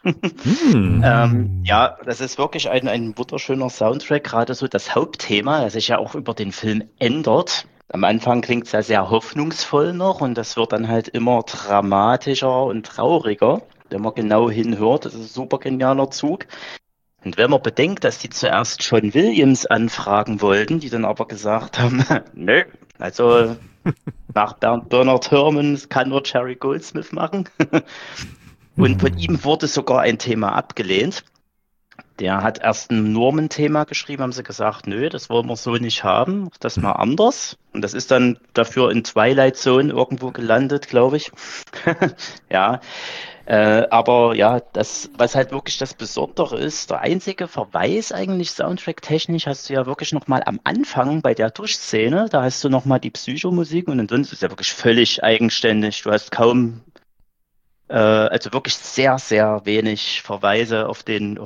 Ja, das ist wirklich ein wunderschöner Soundtrack, gerade so das Hauptthema, das sich ja auch über den Film ändert. Am Anfang klingt es ja sehr hoffnungsvoll noch und das wird dann halt immer dramatischer und trauriger, wenn man genau hinhört. Das ist ein super genialer Zug. Und wenn man bedenkt, dass die zuerst John Williams anfragen wollten, die dann aber gesagt haben, nö, also nach Bernard Herrmann kann nur Jerry Goldsmith machen. Und von ihm wurde sogar ein Thema abgelehnt. Der hat erst ein Norman-Thema geschrieben, haben sie gesagt, nö, das wollen wir so nicht haben, das mal anders. Und das ist dann dafür in Twilight Zone irgendwo gelandet, glaube ich. Ja, aber ja, das, was halt wirklich das Besondere ist, der einzige Verweis eigentlich soundtrack-technisch hast du ja wirklich nochmal am Anfang bei der Duschszene, da hast du nochmal die Psychomusik und ansonsten ist es ja wirklich völlig eigenständig. Du hast kaum, also wirklich sehr, sehr wenig Verweise auf den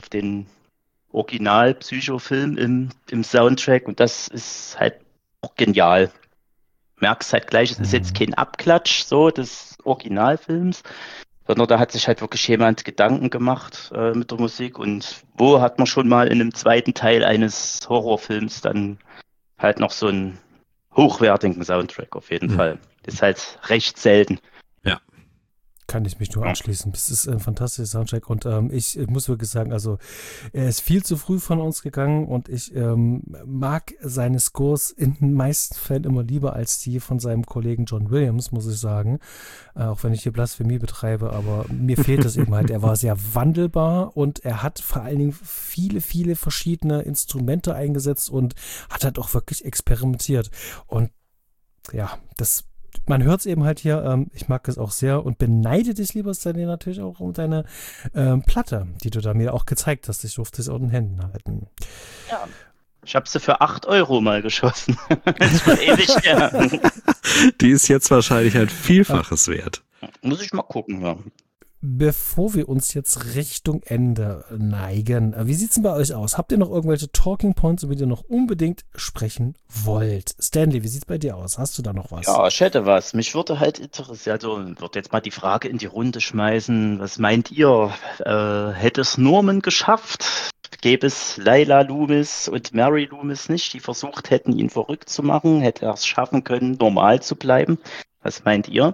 Original-Psycho-Film im Soundtrack und das ist halt auch genial. Merkst halt gleich, es ist jetzt kein Abklatsch so des Originalfilms, sondern da hat sich halt wirklich jemand Gedanken gemacht mit der Musik und wo hat man schon mal in einem zweiten Teil eines Horrorfilms dann halt noch so einen hochwertigen Soundtrack auf jeden Fall. Ist halt recht selten. Ja. Kann ich mich nur anschließen. Das ist ein fantastischer Soundtrack und ich muss wirklich sagen, also er ist viel zu früh von uns gegangen und ich mag seine Scores in den meisten Fällen immer lieber als die von seinem Kollegen John Williams, muss ich sagen. Auch wenn ich hier Blasphemie betreibe, aber mir fehlt das eben halt. Er war sehr wandelbar und er hat vor allen Dingen viele, viele verschiedene Instrumente eingesetzt und hat halt auch wirklich experimentiert. Und ja, man hört es eben halt hier, ich mag es auch sehr und beneide dich, lieber Stanley, natürlich auch um deine Platte, die du da mir auch gezeigt hast. Ich durfte es auch in den Händen halten. Ja, ich habe sie für 8 Euro mal geschossen. Das ist schon ewig her. Die ist jetzt wahrscheinlich ein Vielfaches wert. Muss ich mal gucken, ja. Bevor wir uns jetzt Richtung Ende neigen, wie sieht es denn bei euch aus? Habt ihr noch irgendwelche Talking Points, über die ihr noch unbedingt sprechen wollt? Stanley, wie sieht es bei dir aus? Hast du da noch was? Ja, ich hätte was. Mich würde halt interessieren, also würde jetzt mal die Frage in die Runde schmeißen. Was meint ihr? Hätte es Norman geschafft? Gäbe es Layla Loomis und Mary Loomis nicht, die versucht hätten, ihn verrückt zu machen? Hätte er es schaffen können, normal zu bleiben? Was meint ihr?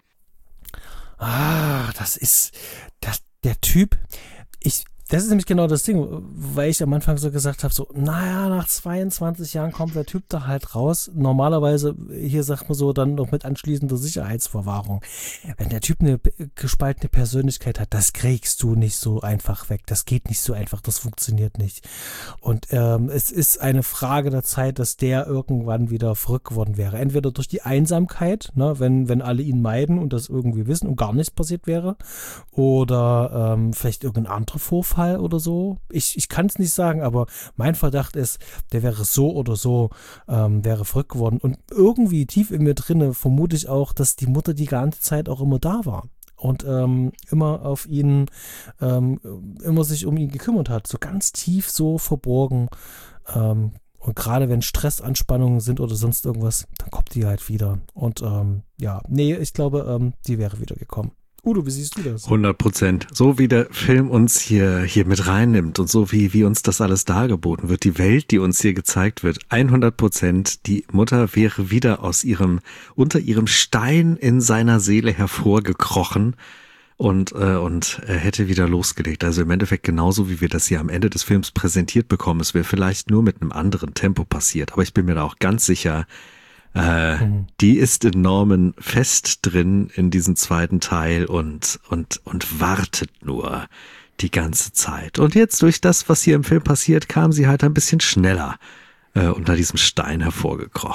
Der Typ, das ist nämlich genau das Ding, weil ich am Anfang so gesagt habe, so, naja, nach 22 Jahren kommt der Typ da halt raus. Normalerweise, hier sagt man so, dann noch mit anschließender Sicherheitsverwahrung. Wenn der Typ eine gespaltene Persönlichkeit hat, das kriegst du nicht so einfach weg. Das geht nicht so einfach, das funktioniert nicht. Und es ist eine Frage der Zeit, dass der irgendwann wieder verrückt geworden wäre. Entweder durch die Einsamkeit, ne, wenn alle ihn meiden und das irgendwie wissen und gar nichts passiert wäre, oder vielleicht irgendein anderer Vorfall oder so. Ich kann es nicht sagen, aber mein Verdacht ist, der wäre so oder so, wäre verrückt geworden. Und irgendwie tief in mir drinne vermute ich auch, dass die Mutter die ganze Zeit auch immer da war. Und immer auf ihn, immer sich um ihn gekümmert hat. So ganz tief, so verborgen. Und gerade wenn Stressanspannungen sind oder sonst irgendwas, dann kommt die halt wieder. Und ich glaube, die wäre wieder gekommen. Udo, wie siehst du das? 100%. So wie der Film uns hier mit reinnimmt und so wie uns das alles dargeboten wird, die Welt, die uns hier gezeigt wird, 100%, die Mutter wäre wieder unter ihrem Stein in seiner Seele hervorgekrochen und hätte wieder losgelegt. Also im Endeffekt genauso, wie wir das hier am Ende des Films präsentiert bekommen. Es wäre vielleicht nur mit einem anderen Tempo passiert, aber ich bin mir da auch ganz sicher, die ist in Norman fest drin in diesem zweiten Teil und wartet nur die ganze Zeit. Und jetzt durch das, was hier im Film passiert, kam sie halt ein bisschen schneller unter diesem Stein hervorgekrochen.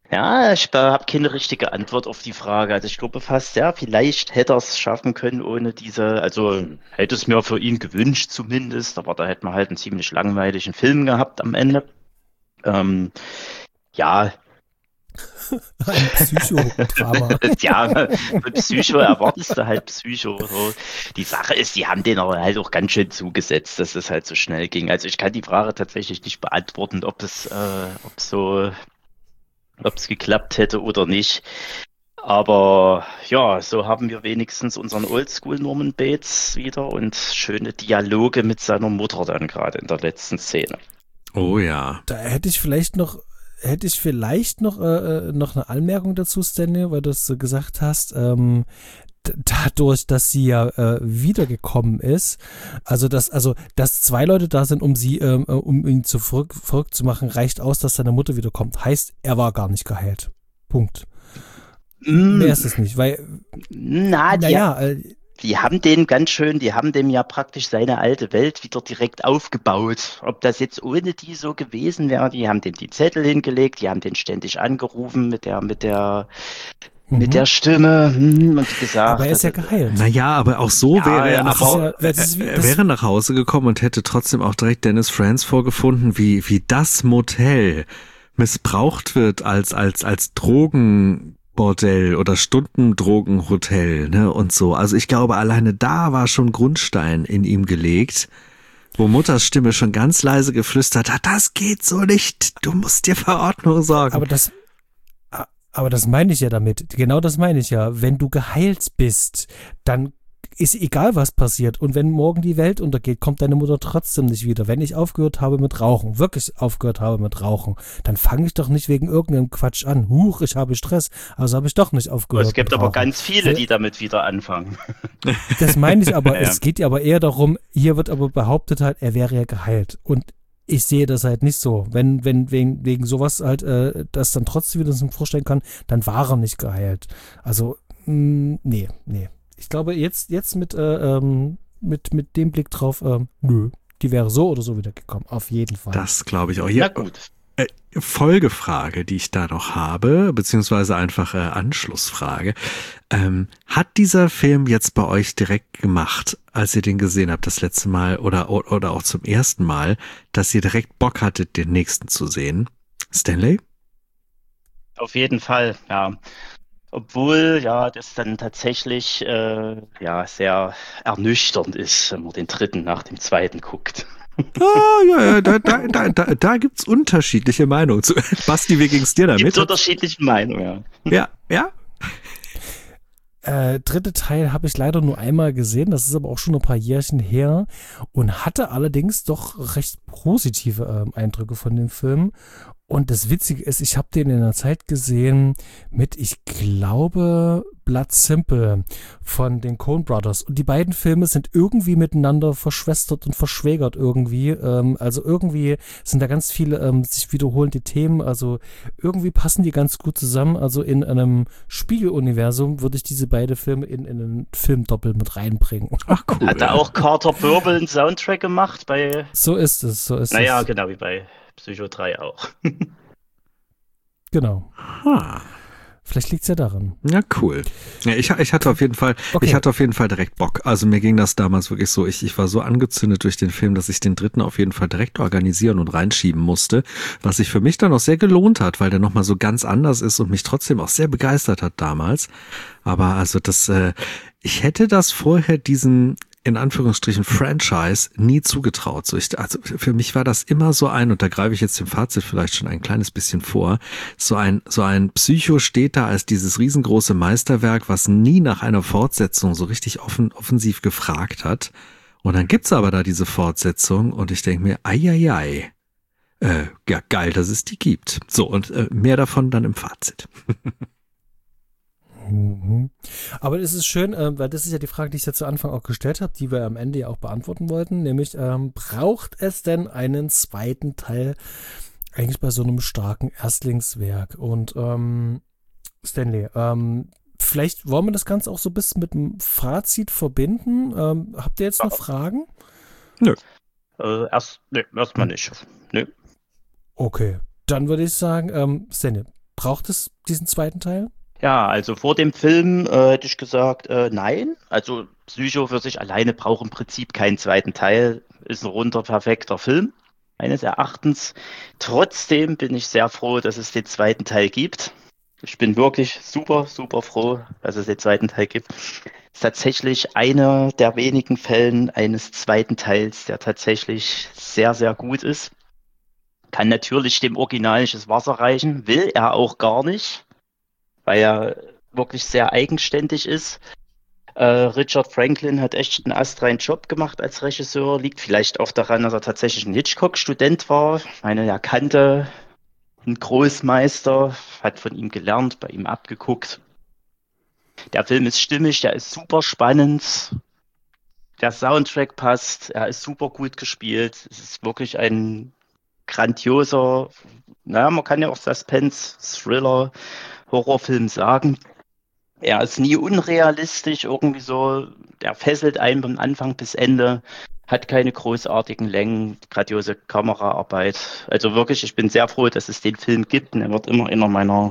Ja, ich habe keine richtige Antwort auf die Frage. Also ich glaube fast, ja, vielleicht hätte er es schaffen können ohne diese, also hätte es mir für ihn gewünscht zumindest, aber da hätte man halt einen ziemlich langweiligen Film gehabt am Ende. Ähm, ja, Ein Psychodrama. ja, mit Psycho erwartest du halt Psycho. So. Die Sache ist, die haben den aber halt auch ganz schön zugesetzt, dass es halt so schnell ging. Also ich kann die Frage tatsächlich nicht beantworten, ob es geklappt hätte oder nicht. Aber ja, so haben wir wenigstens unseren Oldschool Norman Bates wieder und schöne Dialoge mit seiner Mutter dann gerade in der letzten Szene. Oh ja. Da hätte ich vielleicht noch eine Anmerkung dazu, Stanley, weil du es so gesagt hast. Dadurch, dass sie ja wiedergekommen ist, dass zwei Leute da sind, um ihn verrückt zu machen, reicht aus, dass seine Mutter wiederkommt. Heißt, er war gar nicht geheilt. Punkt. Mehr ist es nicht, weil, Die haben die haben dem ja praktisch seine alte Welt wieder direkt aufgebaut. Ob das jetzt ohne die so gewesen wäre, die haben dem die Zettel hingelegt, die haben den ständig angerufen mit der Stimme und gesagt. Aber er ist ja geheilt. Naja, aber auch so wäre er wäre nach Hause gekommen und hätte trotzdem auch direkt Dennis Franz vorgefunden, wie das Motel missbraucht wird als Drogenbordell oder Stundendrogenhotel, ne, und so. Also ich glaube, alleine da war schon Grundstein in ihm gelegt, wo Mutters Stimme schon ganz leise geflüstert hat, das geht so nicht, du musst dir für Ordnung sorgen. Aber das meine ich ja damit. Genau das meine ich ja. Wenn du geheilt bist, dann ist egal, was passiert. Und wenn morgen die Welt untergeht, kommt deine Mutter trotzdem nicht wieder. Wenn ich aufgehört habe mit Rauchen, wirklich aufgehört habe mit Rauchen, dann fange ich doch nicht wegen irgendeinem Quatsch an. Huch, ich habe Stress. Also habe ich doch nicht aufgehört. Es gibt mit aber Rauchen. ganz viele, die damit wieder anfangen. Das meine ich aber. Ja. Es geht ja aber eher darum, hier wird aber behauptet halt, er wäre ja geheilt. Und ich sehe das halt nicht so. Wenn wegen sowas halt das dann trotzdem wieder so vorstellen kann, dann war er nicht geheilt. Also, nee. Ich glaube, jetzt mit dem Blick drauf, nö, die wäre so oder so wieder gekommen. Auf jeden Fall. Das glaube ich auch. Na gut. Folgefrage, die ich da noch habe, beziehungsweise einfach Anschlussfrage. Hat dieser Film jetzt bei euch direkt gemacht, als ihr den gesehen habt, das letzte Mal oder auch zum ersten Mal, dass ihr direkt Bock hattet, den nächsten zu sehen? Stanley? Auf jeden Fall, ja. Obwohl, ja, das dann tatsächlich sehr ernüchternd ist, wenn man den dritten nach dem zweiten guckt. Ja, da gibt's unterschiedliche Meinungen. Basti, wie ging's dir damit? Gibt unterschiedliche Meinungen, ja. Ja. Dritte Teil habe ich leider nur einmal gesehen, das ist aber auch schon ein paar Jährchen her und hatte allerdings doch recht positive Eindrücke von dem Film. Und das Witzige ist, ich habe den in der Zeit gesehen mit, ich glaube, Blood Simple von den Coen Brothers. Und die beiden Filme sind irgendwie miteinander verschwestert und verschwägert irgendwie. Also irgendwie sind da ganz viele sich wiederholende Themen. Also irgendwie passen die ganz gut zusammen. Also in einem Spiegeluniversum würde ich diese beiden Filme in einen Filmdoppel mit reinbringen. Ach cool. Hat da auch Carter Burwell einen Soundtrack gemacht bei... So ist es. Naja, genau wie bei Psycho 3 auch. Genau. Vielleicht liegt es ja daran. Ja, cool. Ja, ich hatte auf jeden Fall, direkt Bock. Also mir ging das damals wirklich so, ich war so angezündet durch den Film, dass ich den dritten auf jeden Fall direkt organisieren und reinschieben musste, was sich für mich dann auch sehr gelohnt hat, weil der nochmal so ganz anders ist und mich trotzdem auch sehr begeistert hat damals. Aber also ich hätte das vorher diesen in Anführungsstrichen Franchise nie zugetraut. Also für mich war das immer so und da greife ich jetzt dem Fazit vielleicht schon ein kleines bisschen vor, so ein Psycho steht da als dieses riesengroße Meisterwerk, was nie nach einer Fortsetzung so richtig offensiv gefragt hat. Und dann gibt's aber da diese Fortsetzung und ich denke mir, ja, geil, dass es die gibt. So, und mehr davon dann im Fazit. Aber es ist schön, weil das ist ja die Frage, die ich ja zu Anfang auch gestellt habe, die wir am Ende ja auch beantworten wollten, nämlich braucht es denn einen zweiten Teil eigentlich bei so einem starken Erstlingswerk? Und Stanley, vielleicht wollen wir das Ganze auch so ein bisschen mit dem Fazit verbinden. Habt ihr jetzt noch Fragen? Nö. Erstmal nicht. Nö. Okay, dann würde ich sagen, Stanley, Braucht es diesen zweiten Teil? Ja, also vor dem Film hätte ich gesagt, nein. Also Psycho für sich alleine braucht im Prinzip keinen zweiten Teil. Ist ein runder, perfekter Film, meines Erachtens. Trotzdem bin ich sehr froh, dass es den zweiten Teil gibt. Ich bin wirklich super, super froh, dass es den zweiten Teil gibt. Ist tatsächlich einer der wenigen Fällen eines zweiten Teils, der tatsächlich sehr, sehr gut ist. Kann natürlich dem Original nicht das Wasser reichen, will er auch gar nicht, weil er wirklich sehr eigenständig ist. Richard Franklin hat echt einen astreinen Job gemacht als Regisseur. Liegt vielleicht auch daran, dass er tatsächlich ein Hitchcock-Student war. Ich meine, er kannte einen Großmeister, hat von ihm gelernt, bei ihm abgeguckt. Der Film ist stimmig, der ist super spannend. Der Soundtrack passt, er ist super gut gespielt. Es ist wirklich ein grandioser, naja, man kann ja auch Suspense, Thriller, Horrorfilm sagen. Er ist nie unrealistisch, irgendwie so, der fesselt einen von Anfang bis Ende, hat keine großartigen Längen, grandiose Kameraarbeit. Also wirklich, ich bin sehr froh, dass es den Film gibt und er wird immer einer meiner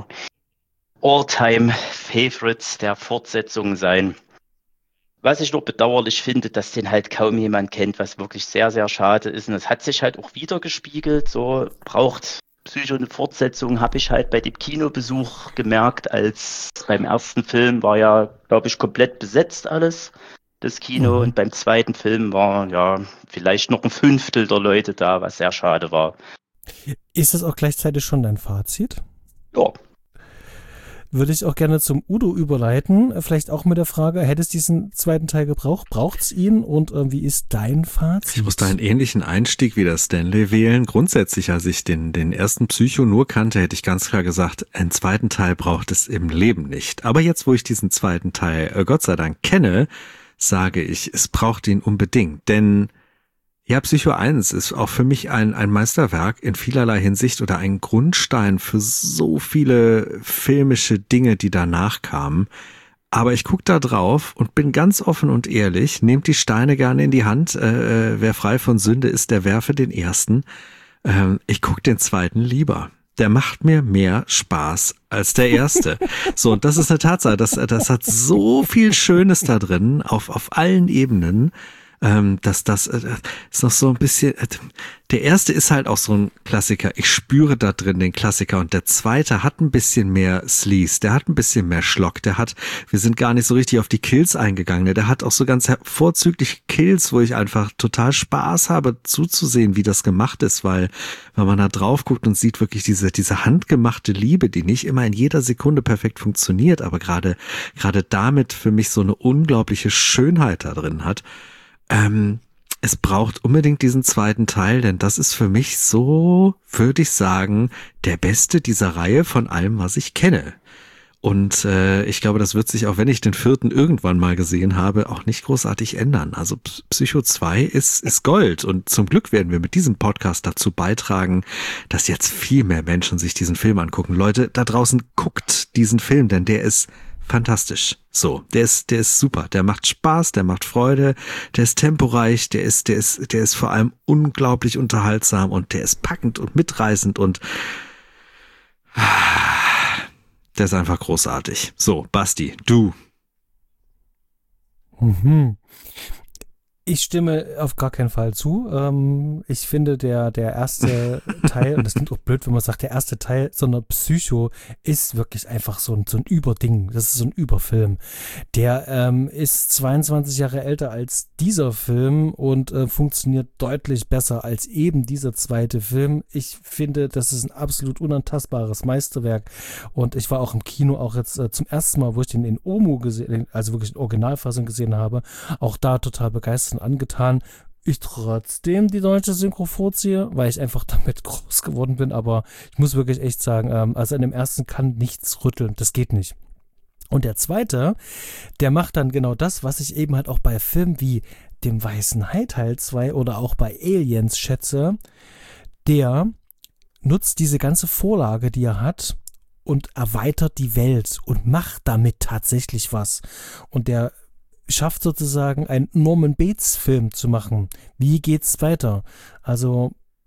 All-Time-Favorites der Fortsetzung sein. Was ich nur bedauerlich finde, dass den halt kaum jemand kennt, was wirklich sehr, sehr schade ist. Und das hat sich halt auch wieder gespiegelt. So braucht Psycho eine Fortsetzung, habe ich halt bei dem Kinobesuch gemerkt, als beim ersten Film war ja, glaube ich, komplett besetzt alles, das Kino. Und beim zweiten Film war ja vielleicht noch ein Fünftel der Leute da, was sehr schade war. Ist das auch gleichzeitig schon dein Fazit? Ja. Würde ich auch gerne zum Udo überleiten. Vielleicht auch mit der Frage, hättest du diesen zweiten Teil gebraucht? Braucht es ihn? Und wie ist dein Fazit? Ich musste einen ähnlichen Einstieg wie der Stanley wählen. Grundsätzlich, als ich den ersten Psycho nur kannte, hätte ich ganz klar gesagt, einen zweiten Teil braucht es im Leben nicht. Aber jetzt, wo ich diesen zweiten Teil Gott sei Dank kenne, sage ich, es braucht ihn unbedingt. Denn ja, Psycho 1 ist auch für mich ein Meisterwerk in vielerlei Hinsicht oder ein Grundstein für so viele filmische Dinge, die danach kamen. Aber ich gucke da drauf und bin ganz offen und ehrlich, nehmt die Steine gerne in die Hand. Wer frei von Sünde ist, der werfe den ersten. Ich gucke den zweiten lieber. Der macht mir mehr Spaß als der erste. So, und das ist eine Tatsache. Das hat so viel Schönes da drin, auf allen Ebenen. Das ist noch so ein bisschen, der erste ist halt auch so ein Klassiker. Ich spüre da drin den Klassiker und der zweite hat ein bisschen mehr Sleaze, der hat ein bisschen mehr Schlock, wir sind gar nicht so richtig auf die Kills eingegangen, der hat auch so ganz vorzügliche Kills, wo ich einfach total Spaß habe zuzusehen, wie das gemacht ist, weil wenn man da drauf guckt und sieht wirklich diese handgemachte Liebe, die nicht immer in jeder Sekunde perfekt funktioniert, aber gerade damit für mich so eine unglaubliche Schönheit da drin hat. Es braucht unbedingt diesen zweiten Teil, denn das ist für mich so, würde ich sagen, der beste dieser Reihe von allem, was ich kenne. Und ich glaube, das wird sich, auch wenn ich den vierten irgendwann mal gesehen habe, auch nicht großartig ändern. Also Psycho 2 ist Gold und zum Glück werden wir mit diesem Podcast dazu beitragen, dass jetzt viel mehr Menschen sich diesen Film angucken. Leute, da draußen guckt diesen Film, denn der ist fantastisch. So, der ist super. Der macht Spaß, der macht Freude, der ist temporeich, der ist vor allem unglaublich unterhaltsam und der ist packend und mitreißend und der ist einfach großartig. So, Basti, du. Ich stimme auf gar keinen Fall zu. Ich finde, der erste Teil, und das klingt auch blöd, wenn man sagt, der erste Teil, sondern Psycho ist wirklich einfach so ein Überding. Das ist so ein Überfilm. Der ist 22 Jahre älter als dieser Film und funktioniert deutlich besser als eben dieser zweite Film. Ich finde, das ist ein absolut unantastbares Meisterwerk. Und ich war auch im Kino, auch jetzt zum ersten Mal, wo ich den in OMU gesehen, also wirklich in Originalfassung gesehen habe, auch da total begeistert angetan. Ich trotzdem die deutsche Synchro vorziehe, weil ich einfach damit groß geworden bin, aber ich muss wirklich echt sagen, also in dem ersten kann nichts rütteln, das geht nicht. Und der zweite, der macht dann genau das, was ich eben halt auch bei Filmen wie dem Weißen Hai Teil 2 oder auch bei Aliens schätze, der nutzt diese ganze Vorlage, die er hat, und erweitert die Welt und macht damit tatsächlich was. Und der schafft sozusagen einen Norman Bates Film zu machen. Wie geht's weiter? Also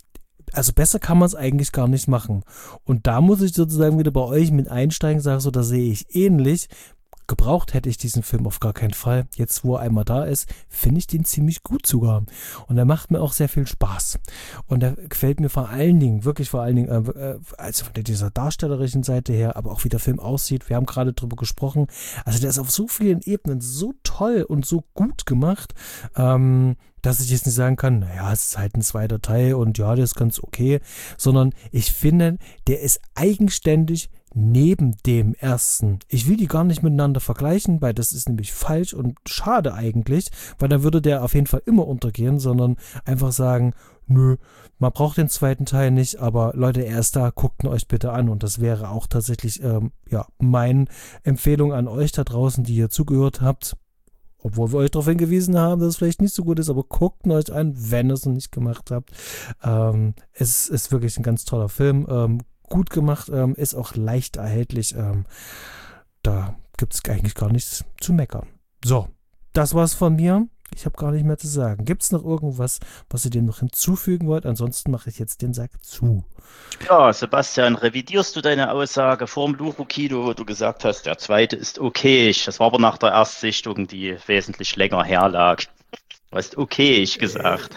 Also besser kann man es eigentlich gar nicht machen. Und da muss ich sozusagen wieder bei euch mit einsteigen, sage so, da sehe ich ähnlich. Gebraucht hätte ich diesen Film auf gar keinen Fall. Jetzt, wo er einmal da ist, finde ich den ziemlich gut sogar. Und er macht mir auch sehr viel Spaß. Und er gefällt mir vor allen Dingen, wirklich vor allen Dingen, also von dieser darstellerischen Seite her, aber auch wie der Film aussieht. Wir haben gerade drüber gesprochen. Also der ist auf so vielen Ebenen so toll und so gut gemacht, dass ich jetzt nicht sagen kann, naja, es ist halt ein zweiter Teil und ja, der ist ganz okay. Sondern ich finde, der ist eigenständig neben dem ersten. Ich will die gar nicht miteinander vergleichen, weil das ist nämlich falsch und schade eigentlich, weil dann würde der auf jeden Fall immer untergehen, sondern einfach sagen, nö, man braucht den zweiten Teil nicht, aber Leute, er ist da, guckt ihn euch bitte an und das wäre auch tatsächlich, meine Empfehlung an euch da draußen, die hier zugehört habt, obwohl wir euch darauf hingewiesen haben, dass es vielleicht nicht so gut ist, aber guckt ihn euch an, wenn ihr es noch nicht gemacht habt. Es ist wirklich ein ganz toller Film, gut gemacht, ist auch leicht erhältlich. Da gibt es eigentlich gar nichts zu meckern. So, das war's von mir. Ich habe gar nicht mehr zu sagen. Gibt es noch irgendwas, was ihr dem noch hinzufügen wollt? Ansonsten mache ich jetzt den Sack zu. Ja, Sebastian, revidierst du deine Aussage vorm Lucho-Kino, wo du gesagt hast, der zweite ist okay. Das war aber nach der Erstsichtung, die wesentlich länger herlag. Du hast okay gesagt.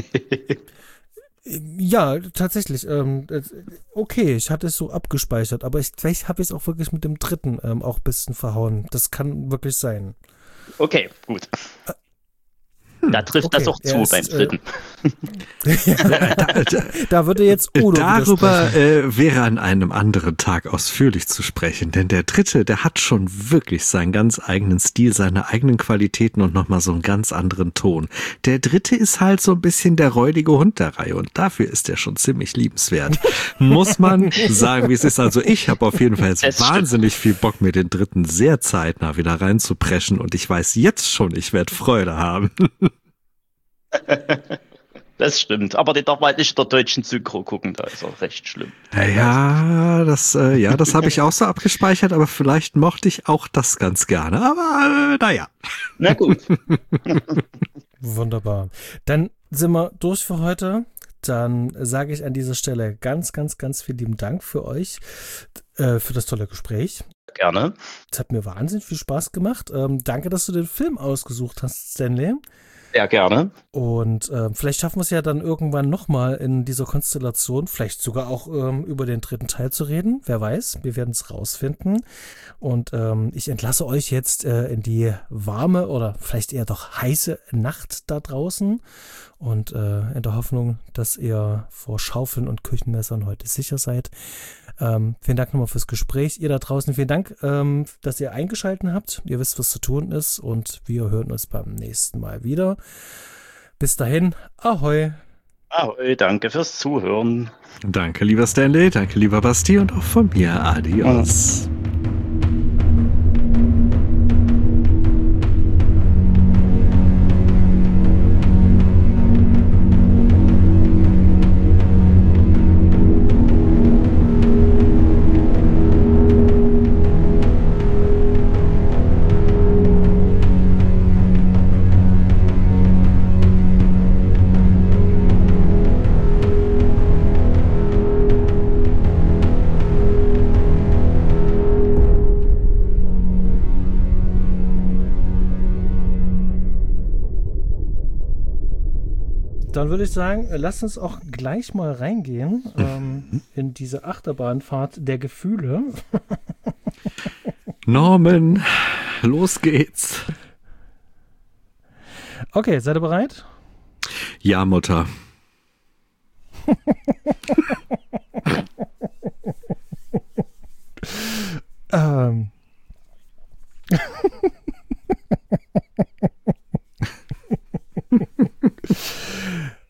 Ja, tatsächlich. Okay, ich hatte es so abgespeichert, aber vielleicht habe ich es auch wirklich mit dem dritten auch ein bisschen verhauen. Das kann wirklich sein. Okay, gut. Da trifft das auch zu beim dritten. Da würde jetzt Udo darüber wäre an einem anderen Tag ausführlich zu sprechen, denn der dritte, der hat schon wirklich seinen ganz eigenen Stil, seine eigenen Qualitäten und nochmal so einen ganz anderen Ton. Der dritte ist halt so ein bisschen der räudige Hund der Reihe und dafür ist er schon ziemlich liebenswert. Muss man sagen, wie es ist. Also ich habe auf jeden Fall jetzt wahnsinnig viel Bock, mir den dritten sehr zeitnah wieder reinzupreschen und ich weiß jetzt schon, ich werde Freude haben. Das stimmt, aber den darf man halt nicht in der deutschen Synchro gucken, da ist auch recht schlimm. Ja, das habe ich auch so abgespeichert, aber vielleicht mochte ich auch das ganz gerne, aber naja. Na gut. Wunderbar. Dann sind wir durch für heute. Dann sage ich an dieser Stelle ganz, ganz, ganz vielen lieben Dank für euch, für das tolle Gespräch. Gerne. Es hat mir wahnsinnig viel Spaß gemacht. Danke, dass du den Film ausgesucht hast, Stanley. Ja, gerne. Und vielleicht schaffen wir es ja dann irgendwann nochmal in dieser Konstellation, vielleicht sogar auch über den dritten Teil zu reden. Wer weiß, wir werden es rausfinden. Und ich entlasse euch jetzt in die warme oder vielleicht eher doch heiße Nacht da draußen. Und in der Hoffnung, dass ihr vor Schaufeln und Küchenmessern heute sicher seid. Vielen Dank nochmal fürs Gespräch. Ihr da draußen, vielen Dank, dass ihr eingeschaltet habt. Ihr wisst, was zu tun ist und wir hören uns beim nächsten Mal wieder. Bis dahin, ahoi. Ahoi, danke fürs Zuhören. Danke, lieber Stanley, danke, lieber Basti und auch von mir, adios. Dann würde ich sagen, lasst uns auch gleich mal reingehen in diese Achterbahnfahrt der Gefühle. Norman, los geht's. Okay, seid ihr bereit? Ja, Mutter.